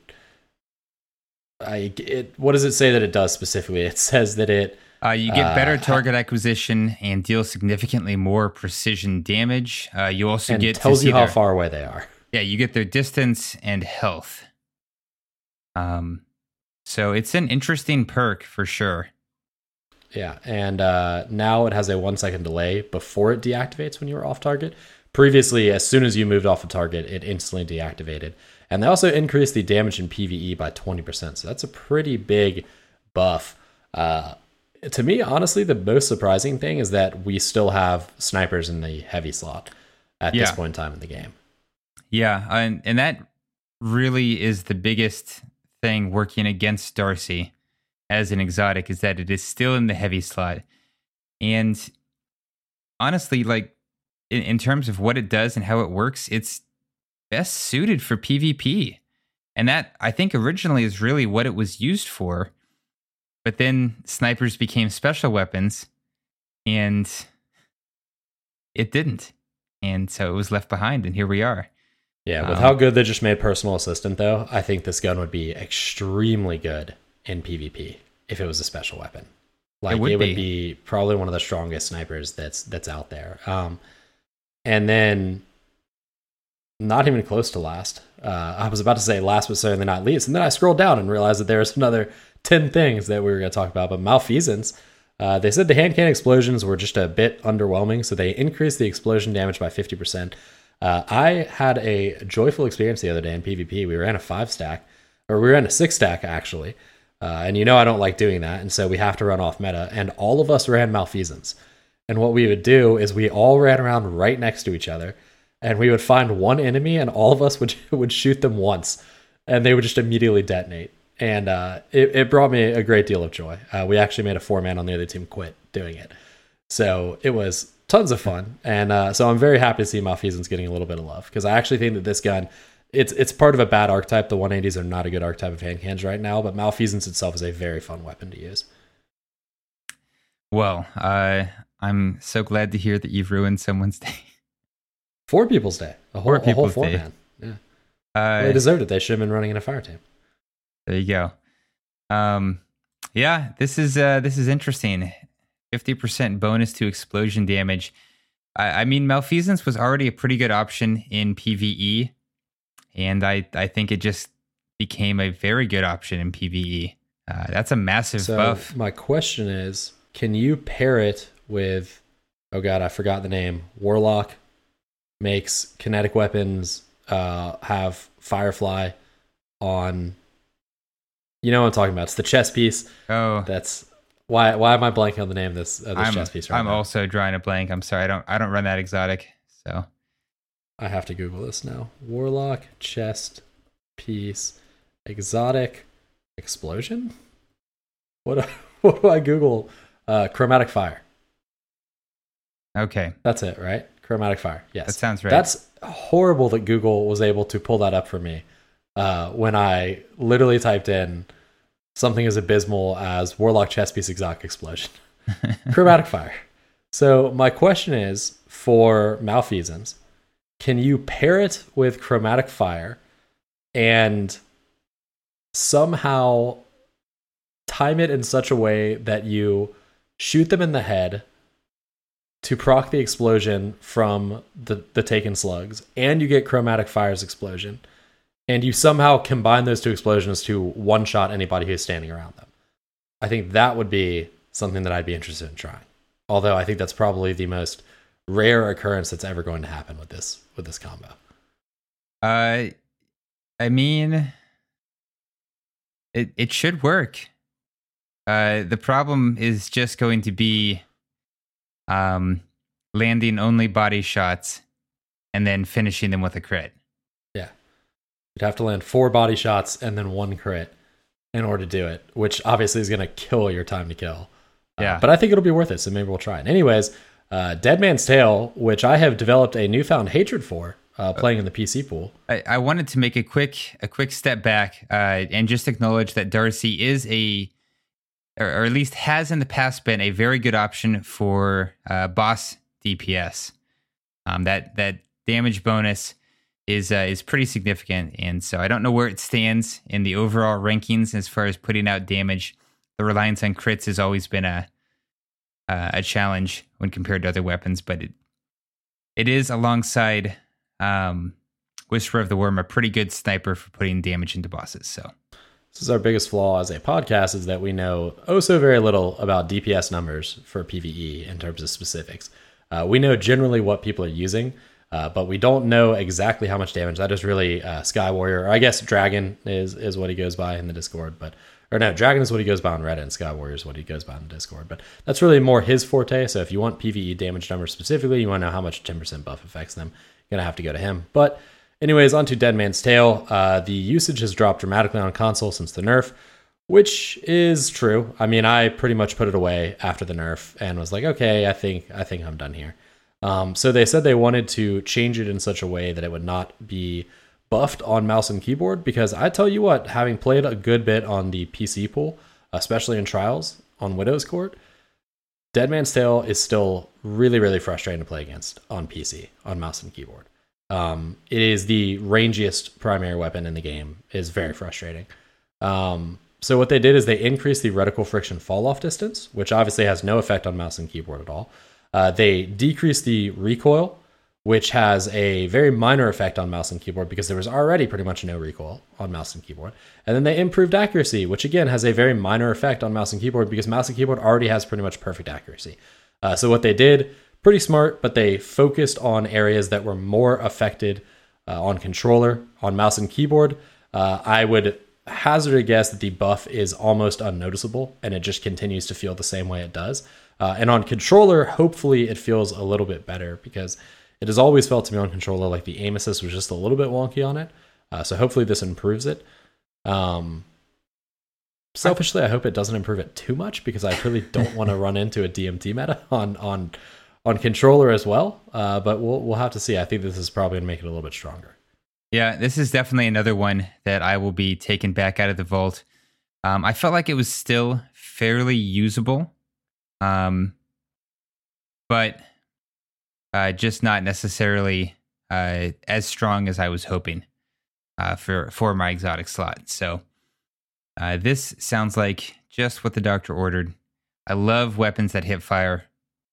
I, it, what does it say that it does specifically? It says that it Uh, you get better uh, target acquisition and deal significantly more precision damage. Uh, you also and get tells to see you how their, far away they are. Yeah, you get their distance and health. Um, so it's an interesting perk for sure. Yeah, and uh, now it has a one second delay before it deactivates when you were off target. Previously, as soon as you moved off a target, it instantly deactivated. And they also increased the damage in PvE by twenty percent. So that's a pretty big buff. Uh, To me, honestly, the most surprising thing is that we still have snipers in the heavy slot at yeah. this point in time in the game. Yeah, and, and that really is the biggest thing working against Darcy as an exotic, is that it is still in the heavy slot. And honestly, like in, in terms of what it does and how it works, it's best suited for PvP. And that, I think, originally is really what it was used for. But then snipers became special weapons, and it didn't. And so it was left behind, and here we are. Yeah, with um, how good they just made Personal Assistant, though, I think this gun would be extremely good in PvP if it was a special weapon. Like, it would, it would be. be probably one of the strongest snipers that's that's out there. Um, and then, not even close to last. Uh, I was about to say last but certainly not least, and then I scrolled down and realized that there was another ten things that we were going to talk about. But Malfeasance, uh, they said the hand cannon explosions were just a bit underwhelming, so they increased the explosion damage by fifty percent. Uh, I had a joyful experience the other day in PvP. We ran a five stack, or we ran a six stack actually. Uh, and you know I don't like doing that, and so we have to run off meta. And all of us ran Malfeasance. And what we would do is we all ran around right next to each other, and we would find one enemy, and all of us would would shoot them once, and they would just immediately detonate. And uh, it, it brought me a great deal of joy. Uh, we actually made a four-man on the other team quit doing it. So it was tons of fun. And uh, so I'm very happy to see Malfeasance getting a little bit of love, because I actually think that this gun, it's it's part of a bad archetype. The one eighties are not a good archetype of hand cannons right now, but Malfeasance itself is a very fun weapon to use. Well, uh, I'm so glad to hear that you've ruined someone's day. Four People's Day. A whole, Four a whole People's Day. four-man. Yeah. Uh, They deserved it. They should have been running in a fire team. There you go. Um, yeah, this is uh, this is interesting. fifty percent bonus to explosion damage. I, I mean, Malfeasance was already a pretty good option in PvE, and I, I think it just became a very good option in PvE. Uh, that's a massive so buff. My question is, can you pair it with, oh god, I forgot the name, Warlock makes kinetic weapons uh, have Firefly on, you know what I'm talking about. It's the chess piece. Oh, That's, why Why am I blanking on the name of this, of this I'm, chess piece right I'm now? also drawing a blank. I'm sorry. I don't I don't run that exotic. So I have to Google this now. Warlock chest piece exotic explosion? What, what do I Google? Uh, chromatic fire. okay, That's it, right? Chromatic fire. Yes. that sounds right. That's horrible that Google was able to pull that up for me uh, when I literally typed in something as abysmal as Warlock chest piece exotic explosion. Chromatic fire. So my question is, for Malfeasance, can you pair it with chromatic fire and somehow time it in such a way that you shoot them in the head to proc the explosion from the, the taken slugs, and you get chromatic fire's explosion, and you somehow combine those two explosions to one-shot anybody who's standing around them? I think that would be something that I'd be interested in trying. Although I think that's probably the most rare occurrence that's ever going to happen with this with this combo. Uh, I mean, it it should work. Uh, the problem is just going to be um, landing only body shots and then finishing them with a crit. Yeah. You'd have to land four body shots and then one crit in order to do it, which obviously is going to kill your time to kill. Yeah. Uh, but I think it'll be worth it, so maybe we'll try it. Anyways, uh, Dead Man's Tale, which I have developed a newfound hatred for, uh, playing in the P C pool. I, I wanted to make a quick a quick step back uh, and just acknowledge that Darcy is a, or, or at least has in the past been a very good option for uh, boss D P S. Um, that that damage bonus is uh, is pretty significant, and so I don't know where it stands in the overall rankings as far as putting out damage. The reliance on crits has always been a uh, a challenge when compared to other weapons, but it it is alongside um, Whisper of the Worm a pretty good sniper for putting damage into bosses. So This is our biggest flaw as a podcast, is that we know oh so very little about D P S numbers for PvE in terms of specifics. Uh, we know generally what people are using, uh, but we don't know exactly how much damage. That is really uh, Sky Warrior, or I guess Dragon is is what he goes by in the Discord, but or no, Dragon is what he goes by on Reddit, and Sky Warrior is what he goes by in the Discord. But that's really more his forte. So if you want PvE damage numbers specifically, you want to know how much ten percent buff affects them, you're gonna have to go to him. But Anyways, onto Dead Man's Tale. Uh, the usage has dropped dramatically on console since the nerf, which is true. I mean, I pretty much put it away after the nerf and was like, okay, I think I think I'm done here. Um, so they said they wanted to change it in such a way that it would not be buffed on mouse and keyboard, because I tell you what, having played a good bit on the P C pool, especially in Trials on Widow's Court, Dead Man's Tale is still really, really frustrating to play against on P C, on mouse and keyboard. Um, it is the rangiest primary weapon in the game. It is very frustrating. Um, so what they did is they increased the reticle friction fall-off distance, which obviously has no effect on mouse and keyboard at all. Uh, they decreased the recoil, which has a very minor effect on mouse and keyboard because there was already pretty much no recoil on mouse and keyboard. And then they improved accuracy, which again has a very minor effect on mouse and keyboard because mouse and keyboard already has pretty much perfect accuracy. Uh, so what they did, pretty smart, but they focused on areas that were more affected uh, on controller, on mouse and keyboard. Uh, I would hazard a guess that the buff is almost unnoticeable and it just continues to feel the same way it does. Uh, and on controller, hopefully it feels a little bit better, because it has always felt to me on controller like the aim assist was just a little bit wonky on it. Uh, so hopefully this improves it. Um, selfishly, I hope it doesn't improve it too much, because I really don't want to run into a D M T meta on on on controller as well. Uh, but we'll we'll have to see. I think this is probably going to make it a little bit stronger. Yeah, this is definitely another one that I will be taking back out of the vault. Um, I felt like it was still fairly usable, um, but uh, just not necessarily uh, as strong as I was hoping uh, for for my exotic slot. So uh, this sounds like just what the doctor ordered. I love weapons that hip fire,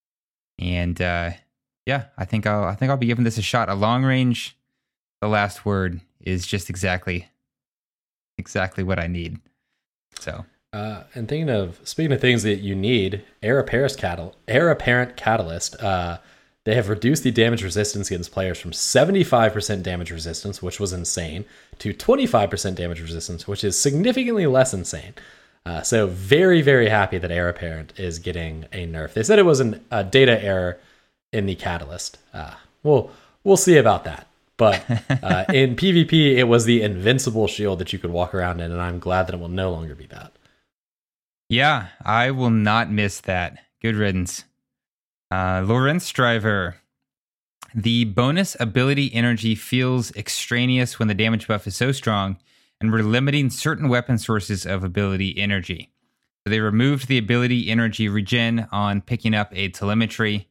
and uh, yeah, I think I'll I think I'll be giving this a shot. A long range. The last word is just exactly, exactly what I need. So, uh, and thinking of speaking of things that you need, Heir Apparent Catal- Heir Apparent Catalyst. Uh, they have reduced the damage resistance against players from seventy-five percent damage resistance, which was insane, to twenty-five percent damage resistance, which is significantly less insane. Uh, so, very, very happy that Heir Apparent is getting a nerf. They said it was an, a data error in the catalyst. Uh, we'll we'll see about that. But uh, in PvP, it was the invincible shield that you could walk around in, and I'm glad that it will no longer be that. Yeah, I will not miss that. Good riddance. Uh, Lorentz Driver. The bonus ability energy feels extraneous when the damage buff is so strong, and we're limiting certain weapon sources of ability energy. So they removed the ability energy regen on picking up a telemetry.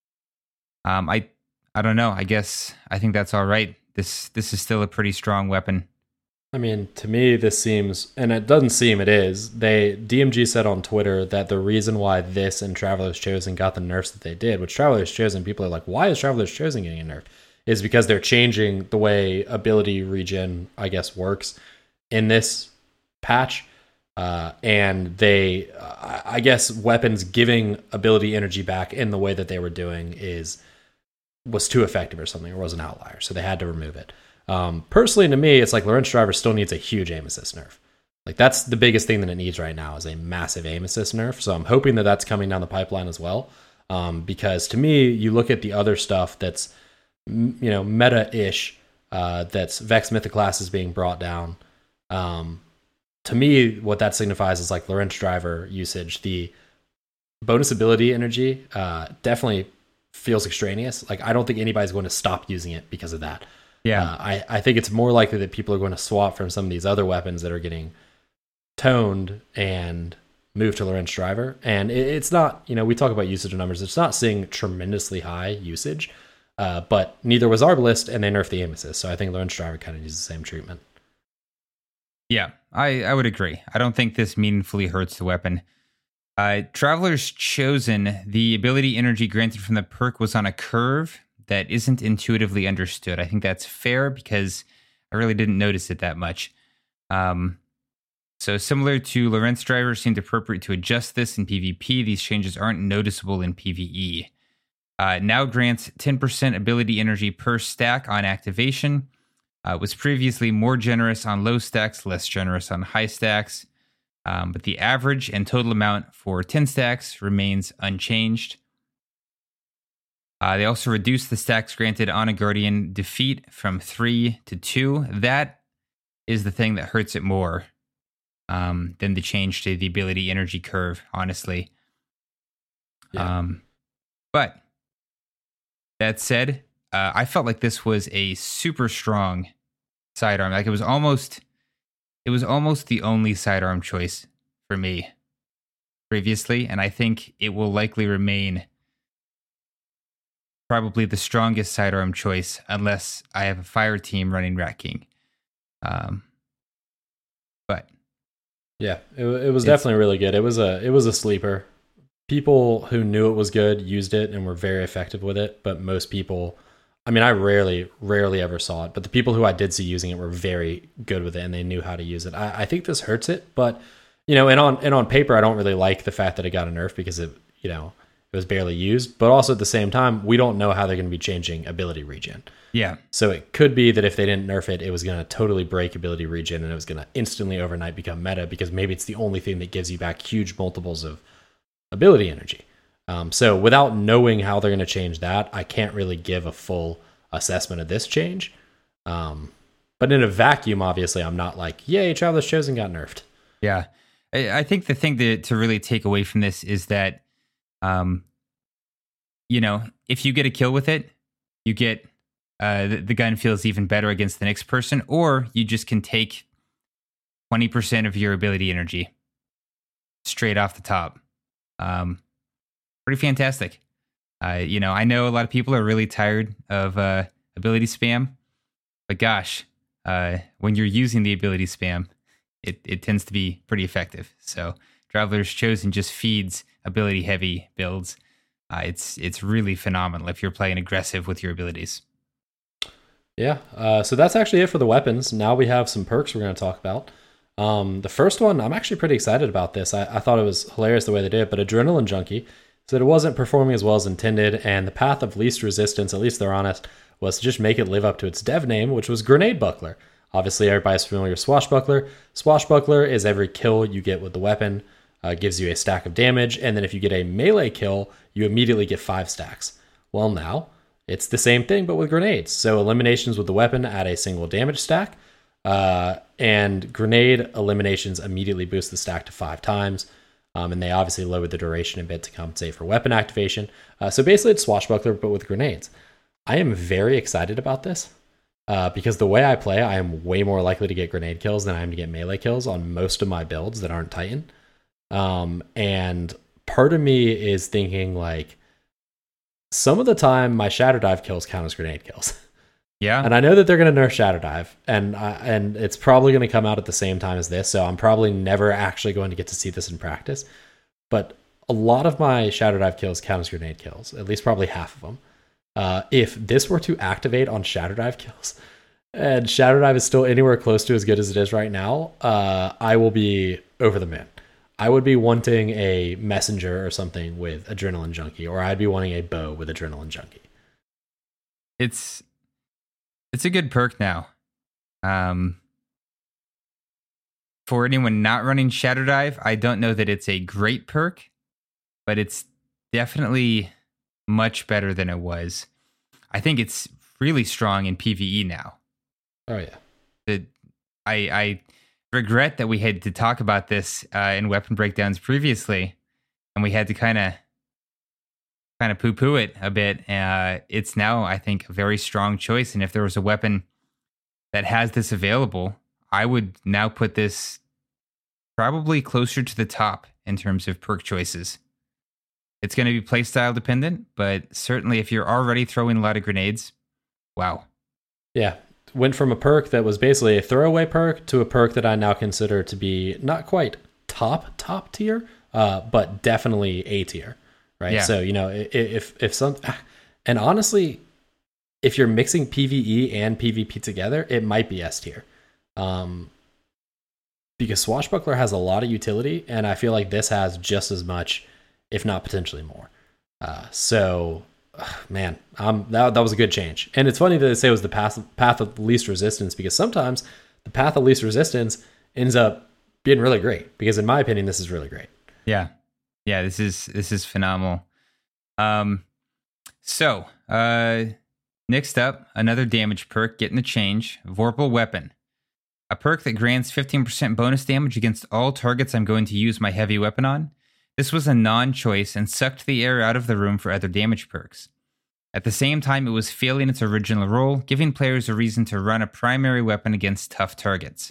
Um, I I don't know. I guess I think that's all right. This this is still a pretty strong weapon. I mean, to me, this seems, and it doesn't seem it is. They D M G said on Twitter that the reason why this and Traveler's Chosen got the nerfs that they did, which Traveler's Chosen, people are like, why is Traveler's Chosen getting a nerf? Is because they're changing the way ability regen, I guess, works in this patch. Uh, and they, uh, I guess, weapons giving ability energy back in the way that they were doing is was too effective or something, or was an outlier, so they had to remove it. Um, personally, to me, it's like Lorentz Driver still needs a huge aim assist nerf. Like, that's the biggest thing that it needs right now, is a massive aim assist nerf. So I'm hoping that that's coming down the pipeline as well. Um, because to me, you look at the other stuff that's, you know, meta-ish, uh, that's Vex Mythoclast is being brought down. Um, to me, what that signifies is like Lorentz Driver usage. The bonus ability energy uh, definitely feels extraneous. Like, I don't think anybody's going to stop using it because of that. Yeah, uh, I, I think it's more likely that people are going to swap from some of these other weapons that are getting toned and move to Lorentz Driver. And it, it's not, you know, we talk about usage numbers. It's not seeing tremendously high usage, uh, but neither was Arbalest, and they nerfed the aim assist. So I think Lorentz Driver kind of needs the same treatment. Yeah, I, I would agree. I don't think this meaningfully hurts the weapon. Uh, Traveler's Chosen, the ability energy granted from the perk was on a curve that isn't intuitively understood. I think that's fair because I really didn't notice it that much. Um, so similar to Lorentz Driver, seemed appropriate to adjust this in PvP. These changes aren't noticeable in PvE. Uh, now grants ten percent ability energy per stack on activation. Uh, was previously more generous on low stacks, less generous on high stacks. Um, but the average and total amount for ten stacks remains unchanged. Uh, they also reduced the stacks granted on a Guardian defeat from three to two. That is the thing that hurts it more um, than the change to the ability energy curve, honestly. Yeah. Um, but that said, uh, I felt like this was a super strong sidearm. Like it was almost, it was almost the only sidearm choice for me previously, and I think it will likely remain probably the strongest sidearm choice unless I have a fire team running Rat King. Um, but Yeah, it, it was definitely really good. It was a it was a sleeper. People who knew it was good used it and were very effective with it, but most people, I mean, I rarely, rarely ever saw it, but the people who I did see using it were very good with it and they knew how to use it. I, I think this hurts it, but you know, and on and on paper, I don't really like the fact that it got a nerf because it, you know, it was barely used. But also at the same time, we don't know how they're going to be changing ability regen. Yeah. So it could be that if they didn't nerf it, it was going to totally break ability regen and it was going to instantly overnight become meta because maybe it's the only thing that gives you back huge multiples of ability energy. Um, so without knowing how they're going to change that, I can't really give a full assessment of this change. Um, but in a vacuum, obviously, I'm not like, yay, Traveler's Chosen got nerfed. Yeah. I, I think the thing to, to really take away from this is that, um, you know, if you get a kill with it, you get uh, the, the gun feels even better against the next person, or you just can take twenty percent of your ability energy straight off the top. Um, pretty fantastic. Uh, you know, I know a lot of people are really tired of uh, ability spam, but gosh, uh, when you're using the ability spam, it, it tends to be pretty effective. So Traveler's Chosen just feeds ability heavy builds. Uh, it's it's really phenomenal if you're playing aggressive with your abilities. Yeah, uh, so that's actually it for the weapons. Now we have some perks we're going to talk about. Um, the first one, I'm actually pretty excited about this. I, I thought it was hilarious the way they did it, but Adrenaline Junkie said it wasn't performing as well as intended, and the path of least resistance, at least they're honest, was to just make it live up to its dev name, which was Grenade Buckler. Obviously, everybody's familiar with Swashbuckler. Swashbuckler is every kill you get with the weapon, uh, gives you a stack of damage, and then if you get a melee kill, you immediately get five stacks. Well, now, it's the same thing, but with grenades. So eliminations with the weapon add a single damage stack, uh, and grenade eliminations immediately boost the stack to five times. Um, and they obviously lowered the duration a bit to compensate for weapon activation. Uh, so basically, it's Swashbuckler, but with grenades. I am very excited about this uh, because the way I play, I am way more likely to get grenade kills than I am to get melee kills on most of my builds that aren't Titan. Um, and part of me is thinking like, some of the time my Shadow Dive kills count as grenade kills. Yeah. And I know that they're going to nerf Shadow Dive, and I, and it's probably going to come out at the same time as this, so I'm probably never actually going to get to see this in practice. But a lot of my Shadow Dive kills count as grenade kills, at least probably half of them. Uh, if this were to activate on Shadow Dive kills, and Shadow Dive is still anywhere close to as good as it is right now, uh, I will be over the moon. I would be wanting a messenger or something with Adrenaline Junkie, or I'd be wanting a bow with Adrenaline Junkie. It's it's a good perk now. Um, for anyone not running Shadow Dive, I don't know that it's a great perk, but it's definitely much better than it was. I think it's really strong in PvE now. Oh yeah. The, I I regret that we had to talk about this uh, in weapon breakdowns previously, and we had to kind of kind of poo-poo it a bit. Uh, it's now, I think, a very strong choice. And if there was a weapon that has this available, I would now put this probably closer to the top in terms of perk choices. It's going to be playstyle dependent, but certainly if you're already throwing a lot of grenades, wow. Yeah. Went from a perk that was basically a throwaway perk to a perk that I now consider to be not quite top, top tier, uh, but definitely A tier. Right. Yeah. So, you know, if, if some, and honestly, if you're mixing PvE and PvP together, it might be S tier. Um, because Swashbuckler has a lot of utility, and I feel like this has just as much, if not potentially more. Uh, so, man, um, that, that was a good change. And it's funny that they say it was the path, path of least resistance, because sometimes the path of least resistance ends up being really great, because in my opinion, this is really great. Yeah. Yeah, this is this is phenomenal. Um, So, uh, next up, another damage perk getting a change. Vorpal Weapon. A perk that grants fifteen percent bonus damage against all targets I'm going to use my heavy weapon on. This was a non-choice and sucked the air out of the room for other damage perks. At the same time, it was failing its original role, giving players a reason to run a primary weapon against tough targets.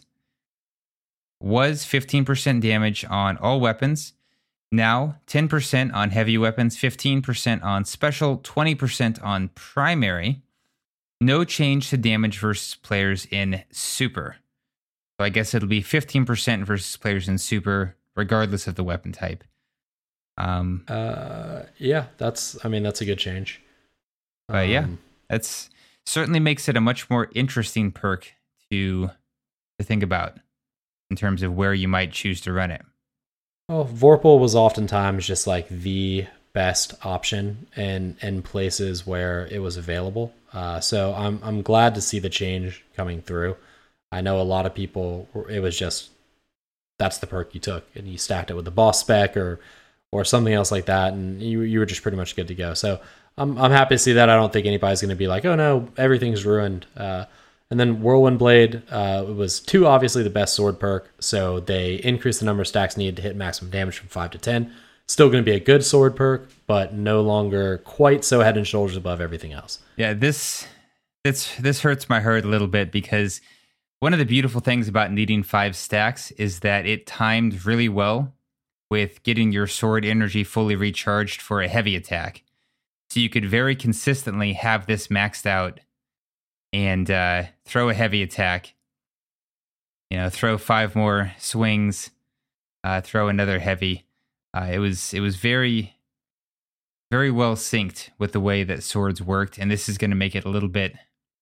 Was fifteen percent damage on all weapons. Now, ten percent on heavy weapons, fifteen percent on special, twenty percent on primary. No change to damage versus players in super. So I guess it'll be fifteen percent versus players in super, regardless of the weapon type. Um, uh, yeah, that's, I mean, that's a good change. But um, yeah, that's certainly makes it a much more interesting perk to to think about in terms of where you might choose to run it. Well, Vorpal was oftentimes just like the best option in in places where it was available. Uh, so I'm I'm glad to see the change coming through. I know a lot of people, it was just, that's the perk you took, and you stacked it with the boss spec or or something else like that, and you you were just pretty much good to go. So I'm I'm happy to see that. I don't think anybody's going to be like, oh no, everything's ruined. Uh, and then Whirlwind Blade, uh, it was two, obviously the best sword perk, so they increased the number of stacks needed to hit maximum damage from five to ten. Still going to be a good sword perk, but no longer quite so head and shoulders above everything else. Yeah, this this this hurts my heart a little bit, because one of the beautiful things about needing five stacks is that it timed really well with getting your sword energy fully recharged for a heavy attack. So you could very consistently have this maxed out and uh, throw a heavy attack. You know, throw five more swings, uh, throw another heavy. Uh, it was it was very, very well synced with the way that swords worked, and this is going to make it a little bit,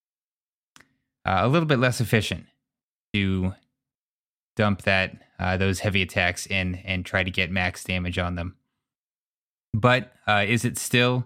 uh, a little bit less efficient to dump that uh, those heavy attacks in and try to get max damage on them. But uh, is it still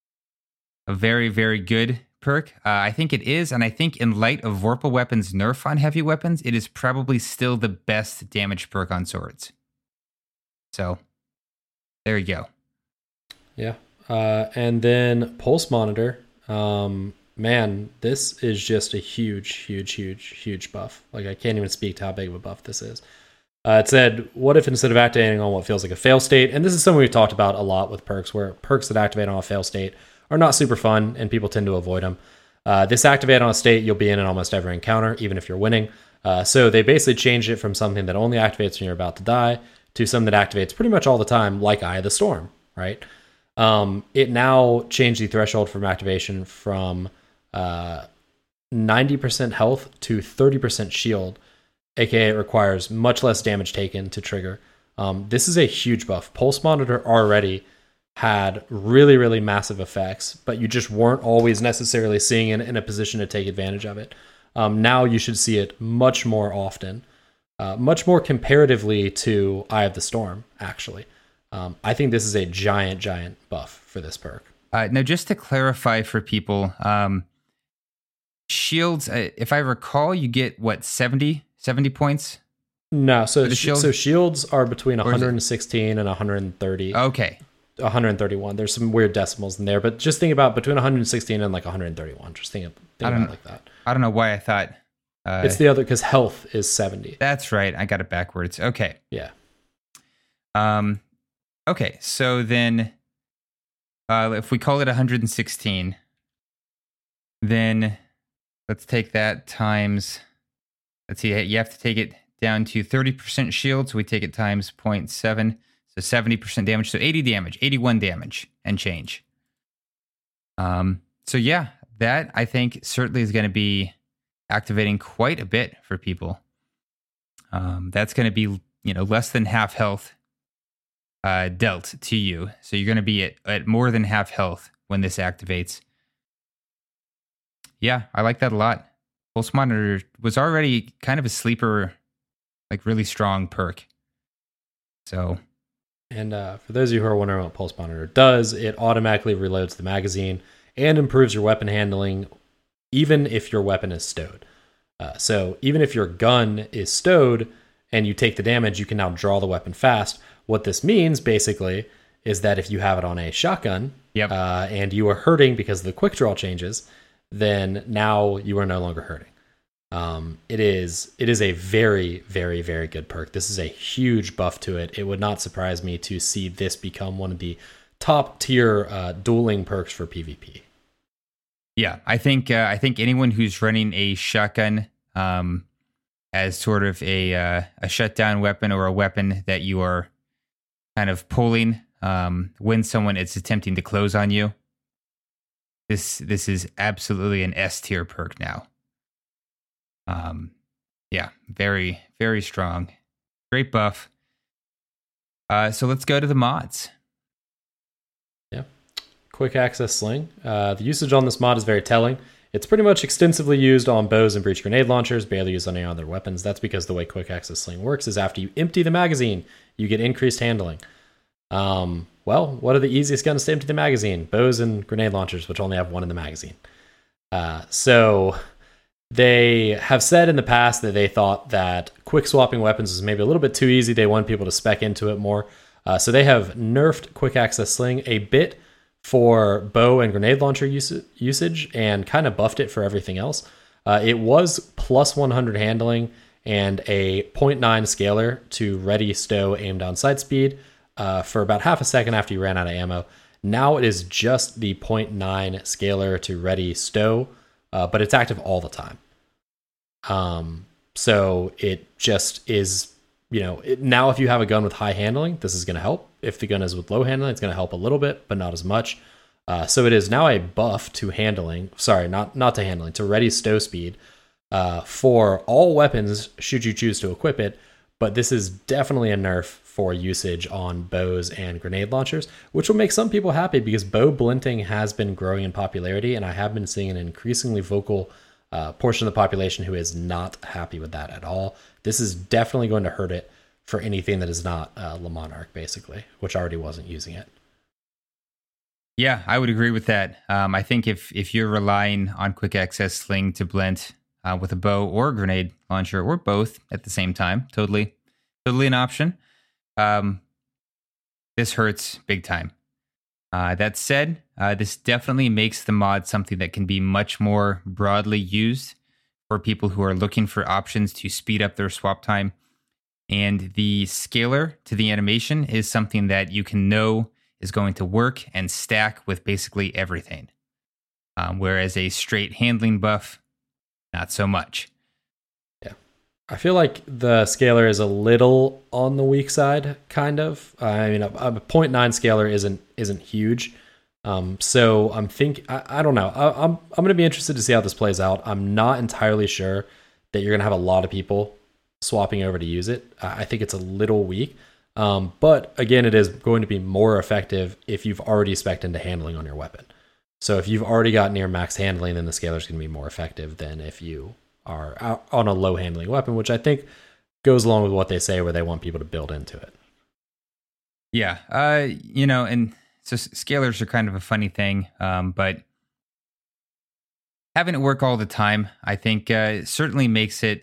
a very, very good perk? Uh, I think it is, and I think in light of Vorpal Weapon's nerf on heavy weapons, it is probably still the best damage perk on swords. So, there you go. Yeah. Uh, and then Pulse Monitor. Um, man, this is just a huge, huge, huge, huge buff. Like, I can't even speak to how big of a buff this is. Uh, it said, what if instead of activating on what feels like a fail state, and this is something we've talked about a lot with perks, where perks that activate on a fail state are not super fun, and people tend to avoid them. Uh, this activate on a state you'll be in in almost every encounter, even if you're winning. Uh, so they basically changed it from something that only activates when you're about to die to something that activates pretty much all the time, like Eye of the Storm, right? Um, it now changed the threshold from activation from uh, ninety percent health to thirty percent shield, aka it requires much less damage taken to trigger. Um, this is a huge buff. Pulse Monitor already had really, really massive effects, but you just weren't always necessarily seeing it in a position to take advantage of it. Um, now you should see it much more often, uh, much more comparatively to Eye of the Storm, actually. Um, I think this is a giant, giant buff for this perk. Uh, now, just to clarify for people, um, shields, uh, if I recall, you get, what, seventy, seventy points? No, so, sh- so shields are between one hundred sixteen and one hundred thirty. Okay. one hundred thirty-one. There's some weird decimals in there, but just think about between one hundred sixteen and like one hundred thirty-one. Just think, think about it like that. I don't know why I thought... Uh, it's the other, because health is seventy. That's right. I got it backwards. Okay. Yeah. Um. Okay, so then uh, if we call it one hundred sixteen, then let's take that times... Let's see, you have to take it down to thirty percent shield, so we take it times zero point seven, so seventy percent damage, so eighty damage, eighty-one damage and change. Um, so yeah, that I think certainly is going to be activating quite a bit for people. Um, that's going to be, you know, less than half health uh, dealt to you, so you're going to be at, at more than half health when this activates. Yeah, I like that a lot. Pulse Monitor was already kind of a sleeper, like really strong perk. So, and uh, for those of you who are wondering what Pulse Monitor does, it automatically reloads the magazine and improves your weapon handling, even if your weapon is stowed. Uh, so even if your gun is stowed and you take the damage, you can now draw the weapon fast. What this means, basically, is that if you have it on a shotgun, Yep. uh, and you are hurting because of the quick draw changes, then now you are no longer hurting. Um, it is it is a very, very, very good perk. This is a huge buff to it. It would not surprise me to see this become one of the top tier uh, dueling perks for PvP. Yeah, I think uh, I think anyone who's running a shotgun um, as sort of a uh, a shutdown weapon, or a weapon that you are kind of pulling um, when someone is attempting to close on you, this this is absolutely an S tier perk now. Um, yeah, very, very strong. Great buff. Uh, so let's go to the mods. Yeah. Quick access sling. Uh, the usage on this mod is very telling. It's pretty much extensively used on bows and breach grenade launchers, barely used on any other weapons. That's because the way quick access sling works is after you empty the magazine, you get increased handling. Um, well, what are the easiest guns to empty the magazine? Bows and grenade launchers, which only have one in the magazine. Uh, so... They have said in the past that they thought that quick swapping weapons is maybe a little bit too easy. They want people to spec into it more. Uh, so they have nerfed quick access sling a bit for bow and grenade launcher use- usage and kind of buffed it for everything else. Uh, it was plus one hundred handling and a zero point nine scalar to ready, stow, aim down sight speed uh, for about half a second after you ran out of ammo. Now it is just the zero point nine scalar to ready, stow, Uh, but it's active all the time. Um, so it just is, you know, it, now if you have a gun with high handling, this is going to help. If the gun is with low handling, it's going to help a little bit, but not as much. Uh, so it is now a buff to handling, sorry, not, not to handling, to ready stow speed uh, for all weapons should you choose to equip it. But this is definitely a nerf for usage on bows and grenade launchers, which will make some people happy because bow blinting has been growing in popularity, and I have been seeing an increasingly vocal uh, portion of the population who is not happy with that at all. This is definitely going to hurt it for anything that is not uh, Le Monarch, basically, which already wasn't using it. Yeah, I would agree with that. Um, I think if if you're relying on quick access sling to blend uh, with a bow or a grenade launcher, or both at the same time, totally, totally an option. Um, this hurts big time. Uh, that said, uh, this definitely makes the mod something that can be much more broadly used for people who are looking for options to speed up their swap time. And the scalar to the animation is something that you can know is going to work and stack with basically everything. Um, whereas a straight handling buff, not so much. I feel like the scalar is a little on the weak side, kind of. I mean, a, a zero point nine scalar isn't isn't huge. Um, so I'm think I, I don't know. I, I'm I'm going to be interested to see how this plays out. I'm not entirely sure that you're going to have a lot of people swapping over to use it. I, I think it's a little weak. Um, but again, it is going to be more effective if you've already spec'd into handling on your weapon. So if you've already got near max handling, then the scalar is going to be more effective than if you are out on a low handling weapon, which I think goes along with what they say where they want people to build into it. Yeah. Uh, you know, and so scalars are kind of a funny thing, um, but having it work all the time, I think uh, certainly makes it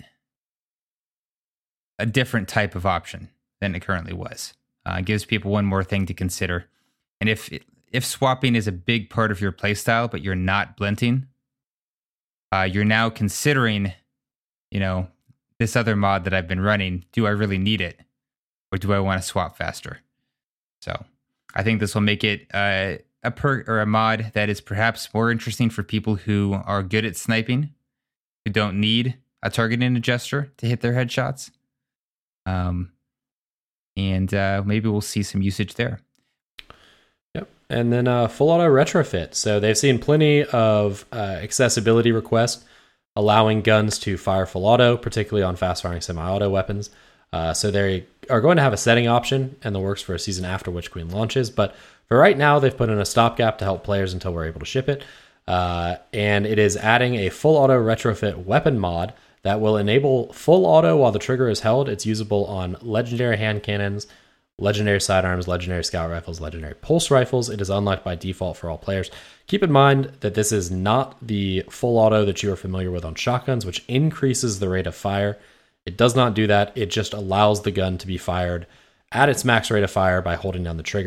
a different type of option than it currently was. Uh, gives people one more thing to consider. And if if swapping is a big part of your playstyle, but you're not blinting, Uh, you're now considering, you know, this other mod that I've been running. Do I really need it? Or do I want to swap faster? So I think this will make it uh, a per or a mod that is perhaps more interesting for people who are good at sniping, who don't need a targeting adjuster to hit their headshots. Um, and uh, maybe we'll see some usage there. Yep. And then uh, full auto retrofit. So they've seen plenty of uh, accessibility requests allowing guns to fire full auto, particularly on fast firing semi-auto weapons. Uh, so they are going to have a setting option in the works for a season after Witch Queen launches. But for right now, they've put in a stopgap to help players until we're able to ship it. Uh, and it is adding a full auto retrofit weapon mod that will enable full auto while the trigger is held. It's usable on legendary hand cannons, legendary sidearms, legendary scout rifles, legendary pulse rifles. It is unlocked by default for all players. Keep in mind that this is not the full auto that you are familiar with on shotguns, which increases the rate of fire. It does not do that. It just allows the gun to be fired at its max rate of fire by holding down the trigger.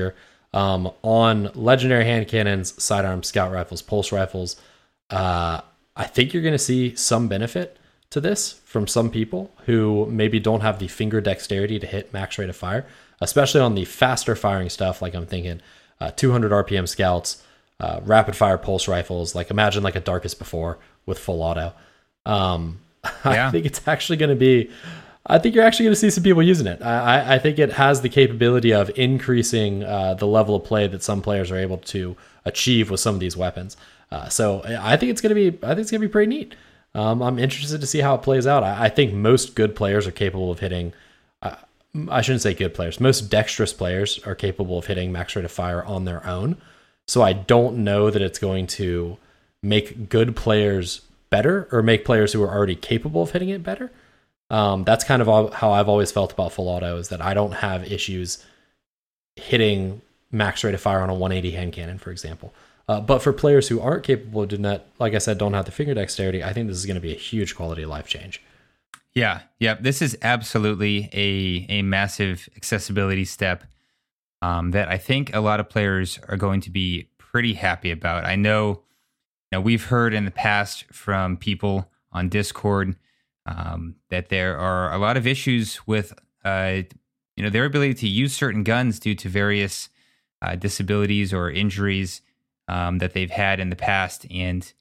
Um, on legendary hand cannons, sidearms, scout rifles, pulse rifles, uh, I think you're going to see some benefit to this from some people who maybe don't have the finger dexterity to hit max rate of fire, especially on the faster firing stuff. Like I'm thinking uh, two hundred R P M scouts, uh, rapid fire pulse rifles. Like imagine like a Darkest Before with full auto. Um, Yeah. I think it's actually going to be. I think you're actually going to see some people using it. I, I think it has the capability of increasing uh, the level of play that some players are able to achieve with some of these weapons. Uh, so I think it's going to be. I think it's going to be pretty neat. Um, I'm interested to see how it plays out. I, I think most good players are capable of hitting. Uh, I shouldn't say good players. Most dexterous players are capable of hitting max rate of fire on their own. So I don't know that it's going to make good players better or make players who are already capable of hitting it better. Um, that's kind of all, how I've always felt about full auto, is that I don't have issues hitting max rate of fire on a one eighty hand cannon, for example. Uh, but for players who aren't capable of doing that, like I said, don't have the finger dexterity, I think this is going to be a huge quality of life change. Yeah, yeah. This is absolutely a a massive accessibility step um, that I think a lot of players are going to be pretty happy about. I know, you know, we've heard in the past from people on Discord um, that there are a lot of issues with, uh, you know, their ability to use certain guns due to various uh, disabilities or injuries um, that they've had in the past, and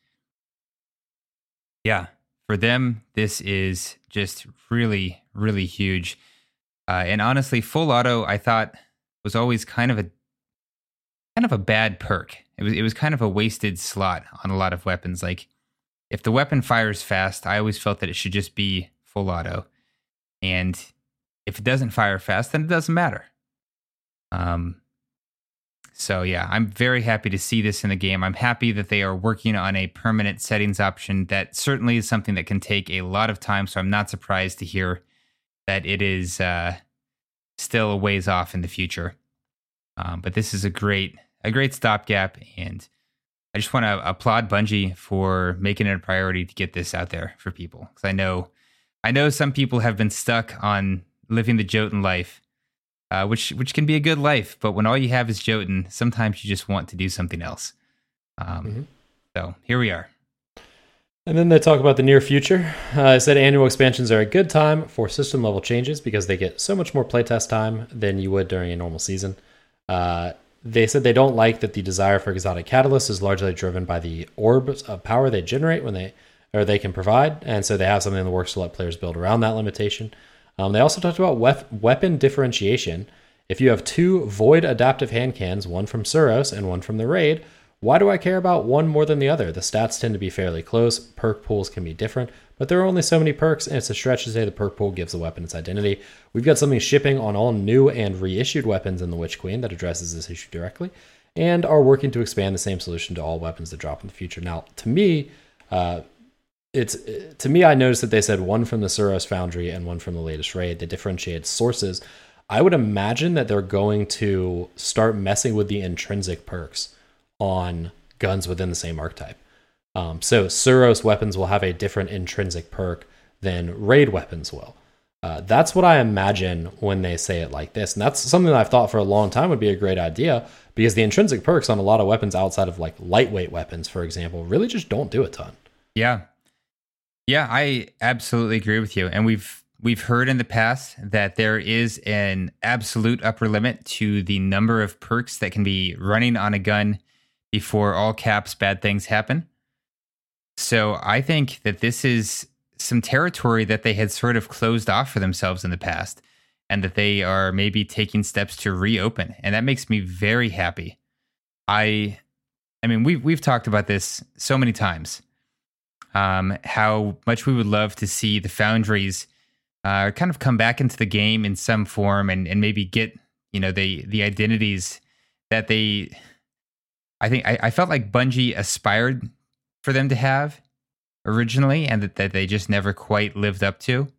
yeah. For them, this is just really, really huge. Uh, and honestly, full auto, I thought was always kind of a kind of a bad perk. It was it was kind of a wasted slot on a lot of weapons. Like if the weapon fires fast, I always felt that it should just be full auto. And if it doesn't fire fast, then it doesn't matter. Um. So yeah, I'm very happy to see this in the game. I'm happy that they are working on a permanent settings option. That certainly is something that can take a lot of time, so I'm not surprised to hear that it is uh, still a ways off in the future. Um, but this is a great, a great stopgap, and I just want to applaud Bungie for making it a priority to get this out there for people. Because I know, I know some people have been stuck on living the Jotun life. Uh, which which can be a good life, but when all you have is Jotun, sometimes you just want to do something else. Um, mm-hmm. So here we are. And then they talk about the near future. Uh, I said annual expansions are a good time for system level changes because they get so much more playtest time than you would during a normal season. Uh, they said they don't like that the desire for exotic catalysts is largely driven by the orbs of power they generate when they or they can provide, and so they have something in the works to let players build around that limitation. Um, they also talked about wef- weapon differentiation. If you have two void adaptive hand cans, one from Suros and one from the raid, why do I care about one more than the other? The stats tend to be fairly close. Perk pools can be different, but there are only so many perks, and it's a stretch to say the perk pool gives the weapon its identity. We've got something shipping on all new and reissued weapons in the Witch Queen that addresses this issue directly, and are working to expand the same solution to all weapons that drop in the future. Now, to me, uh, It's to me, I noticed that they said one from the Suros Foundry and one from the latest raid. They differentiated sources. I would imagine that they're going to start messing with the intrinsic perks on guns within the same archetype. Um, so Suros weapons will have a different intrinsic perk than raid weapons will. Uh, that's what I imagine when they say it like this. And that's something that I've thought for a long time would be a great idea, because the intrinsic perks on a lot of weapons outside of like lightweight weapons, for example, really just don't do a ton. Yeah. Yeah, I absolutely agree with you. And we've we've heard in the past that there is an absolute upper limit to the number of perks that can be running on a gun before all caps bad things happen. So I think that this is some territory that they had sort of closed off for themselves in the past, and that they are maybe taking steps to reopen. And that makes me very happy. I I mean, we've we've talked about this so many times. Um, how much we would love to see the foundries uh, kind of come back into the game in some form, and, and maybe get, you know, the the identities that they, I think, I, I felt like Bungie aspired for them to have originally, and that, that they just never quite lived up to.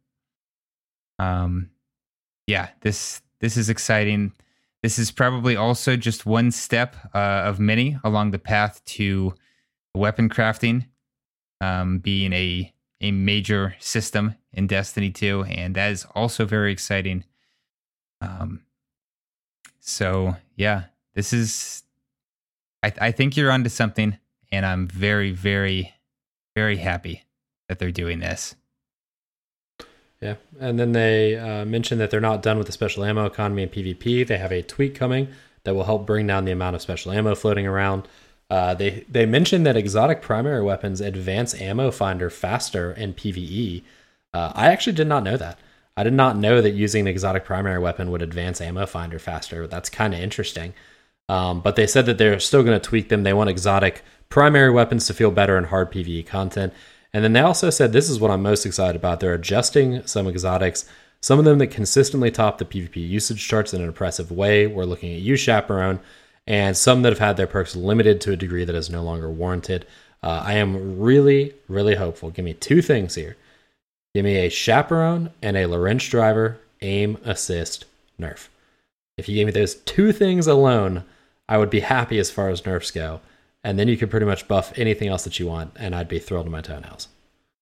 Um, yeah, this this is exciting. This is probably also just one step uh, of many along the path to weapon crafting. Um, being a a major system in Destiny two, and that is also very exciting. Um, so yeah, this is, I, I think you're onto something, and I'm very, very, very happy that they're doing this. Yeah, and then they uh, mentioned that they're not done with the special ammo economy in PvP. They have a tweak coming that will help bring down the amount of special ammo floating around. Uh, they they mentioned that exotic primary weapons advance ammo finder faster in PvE. Uh, I actually did not know that. I did not know that using an exotic primary weapon would advance ammo finder faster. That's kind of interesting. Um, but they said that they're still going to tweak them. They want exotic primary weapons to feel better in hard PvE content. And then they also said, this is what I'm most excited about. They're adjusting some exotics, some of them that consistently top the PvP usage charts in an impressive way. We're looking at you, Chaperone, and some that have had their perks limited to a degree that is no longer warranted. Uh, I am really, really hopeful. Give me two things here. Give me a Chaperone and a Lorenz Driver aim assist nerf. If you gave me those two things alone, I would be happy as far as nerfs go. And then you could pretty much buff anything else that you want, and I'd be thrilled to my toenails.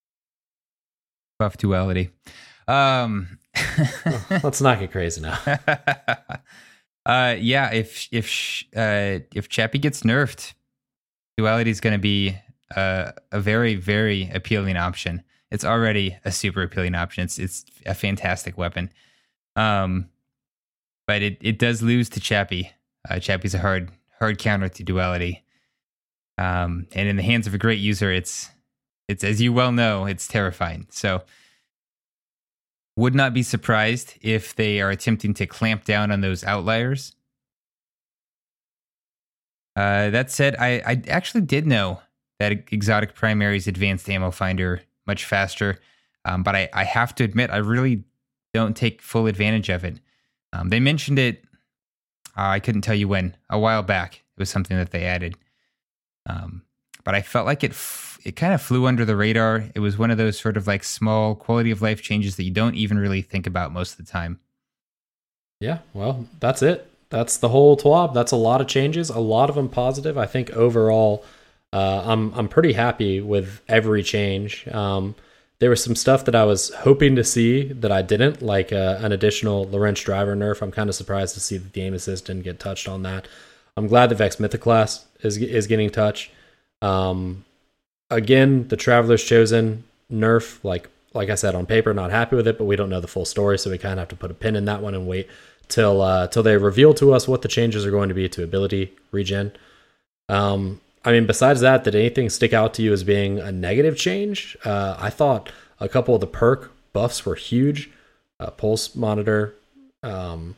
Buff duality. Um, oh, let's not get crazy now. uh, yeah, if if uh, if Chappie gets nerfed, duality is going to be uh, a very very appealing option. It's already a super appealing option. It's it's a fantastic weapon. Um, but it, it does lose to Chappie. Uh, Chappie's a hard hard counter to duality. Um, and in the hands of a great user, it's, it's, as you well know, it's terrifying. So would not be surprised if they are attempting to clamp down on those outliers. Uh, that said, I, I actually did know that exotic primaries advanced ammo finder much faster. Um, but I, I have to admit, I really don't take full advantage of it. Um, they mentioned it, uh, I couldn't tell you when, a while back. It was something that they added. Um, but I felt like it f- it kind of flew under the radar. It was one of those sort of like small quality of life changes that you don't even really think about most of the time. Yeah, well, that's it. That's the whole T W A B. That's a lot of changes, a lot of them positive. I think overall, uh, I'm I'm pretty happy with every change. Um, there was some stuff that I was hoping to see that I didn't, like uh, an additional Lorenz Driver nerf. I'm kind of surprised to see that the aim assist didn't get touched on that. I'm glad that Vex Mythoclast is is getting touched. Um, again, the Traveler's Chosen nerf, like like I said, on paper, not happy with it, but we don't know the full story, so we kind of have to put a pin in that one and wait till uh, till they reveal to us what the changes are going to be to ability regen. Um, I mean, besides that, did anything stick out to you as being a negative change? Uh, I thought a couple of the perk buffs were huge. Uh, Pulse Monitor. Um,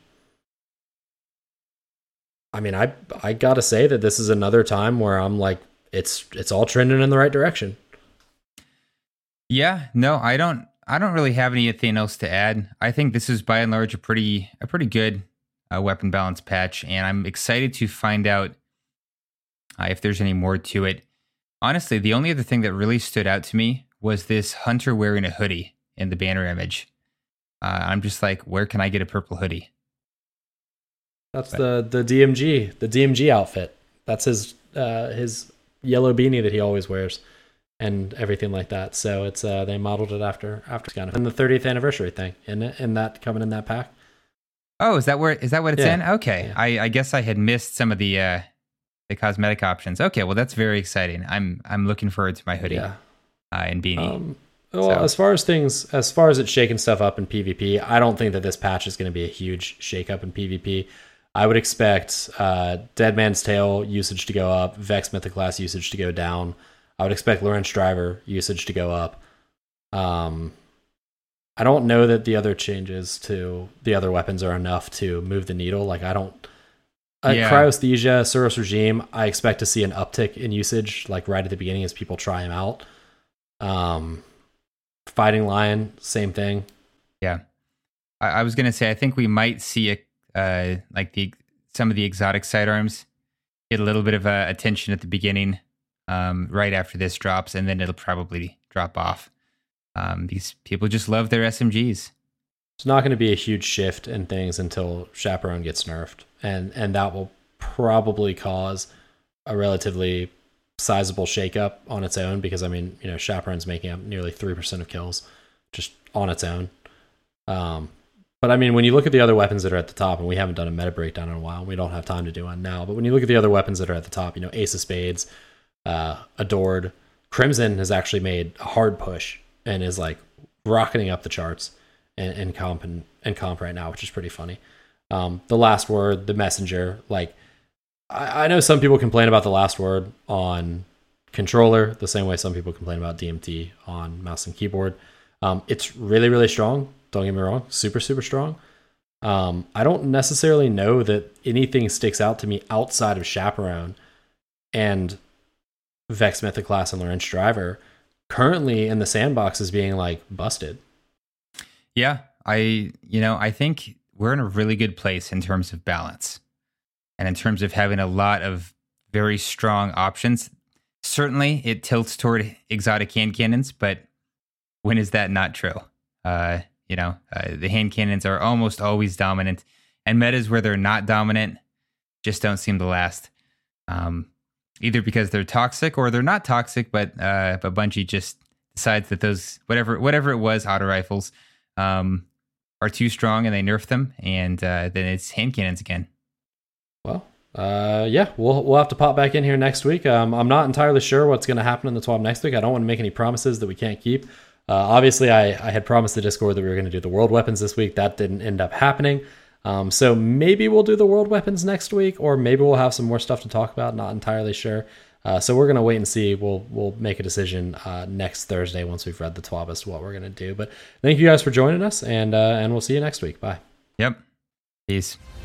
I mean, I I gotta say that this is another time where I'm like, it's it's all trending in the right direction. Yeah, no, I don't. I don't really have anything else to add. I think this is by and large a pretty a pretty good uh, weapon balance patch, and I'm excited to find out uh, if there's any more to it. Honestly, the only other thing that really stood out to me was this hunter wearing a hoodie in the banner image. Uh, I'm just like, where can I get a purple hoodie? That's but. the the D M G, the D M G outfit. That's his uh, his yellow beanie that he always wears, and everything like that. So it's uh, they modeled it after after kind of and the thirtieth anniversary thing, isn't it? In that coming in that pack. Oh, is that where is that what it's yeah. in? Okay, yeah. I, I guess I had missed some of the uh, the cosmetic options. Okay, well that's very exciting. I'm I'm looking forward to my hoodie yeah. uh, and beanie. Um, well, so. as far as things, as far as it's shaking stuff up in PvP, I don't think that this patch is going to be a huge shake up in PvP. I would expect uh, Dead Man's Tale usage to go up, Vex Mythoclast usage to go down. I would expect Lorenz Driver usage to go up. Um, I don't know that the other changes to the other weapons are enough to move the needle. Like, I don't... Uh, yeah. Cryosthesia, Suros Regime, I expect to see an uptick in usage, like right at the beginning as people try him out. Um, Fighting Lion, same thing. Yeah. I, I was going to say, I think we might see a Uh, like the some of the exotic sidearms get a little bit of uh, attention at the beginning, um, right after this drops, and then it'll probably drop off. Um, these people just love their S M Gs. It's not going to be a huge shift in things until Chaperone gets nerfed, and and that will probably cause a relatively sizable shakeup on its own. Because I mean, you know, Chaperone's making up nearly three percent of kills just on its own. Um, But I mean, when you look at the other weapons that are at the top, and we haven't done a meta breakdown in a while, we don't have time to do one now. But when you look at the other weapons that are at the top, you know, Ace of Spades, uh, Adored, Crimson has actually made a hard push and is like rocketing up the charts in, in comp and, and comp right now, which is pretty funny. Um, the Last Word, the Messenger, like I, I know some people complain about the Last Word on controller the same way some people complain about D M T on mouse and keyboard. Um, it's really, really strong. Don't get me wrong, super, super strong. Um, I don't necessarily know that anything sticks out to me outside of Chaperone and Vex Mythoclast and Lorentz Driver currently in the sandbox is being like busted. Yeah, I, you know, I think we're in a really good place in terms of balance and in terms of having a lot of very strong options. Certainly it tilts toward exotic hand cannons, but when is that not true? Uh, you know, uh, the hand cannons are almost always dominant, and metas where they're not dominant just don't seem to last. Um, either because they're toxic or they're not toxic, but uh, but Bungie just decides that those whatever whatever it was auto rifles um, are too strong and they nerf them, and uh, then it's hand cannons again. Well, uh, yeah, we'll we'll have to pop back in here next week. Um, I'm not entirely sure what's going to happen in the TWAB next week. I don't want to make any promises that we can't keep. Uh, obviously, I, I had promised the Discord that we were going to do the world weapons this week. That didn't end up happening. Um, so maybe we'll do the world weapons next week, or maybe we'll have some more stuff to talk about. Not entirely sure. Uh, so we're going to wait and see. We'll we'll make a decision uh, next Thursday once we've read the TWAB as to what we're going to do. But thank you guys for joining us, and uh, and we'll see you next week. Bye. Yep. Peace.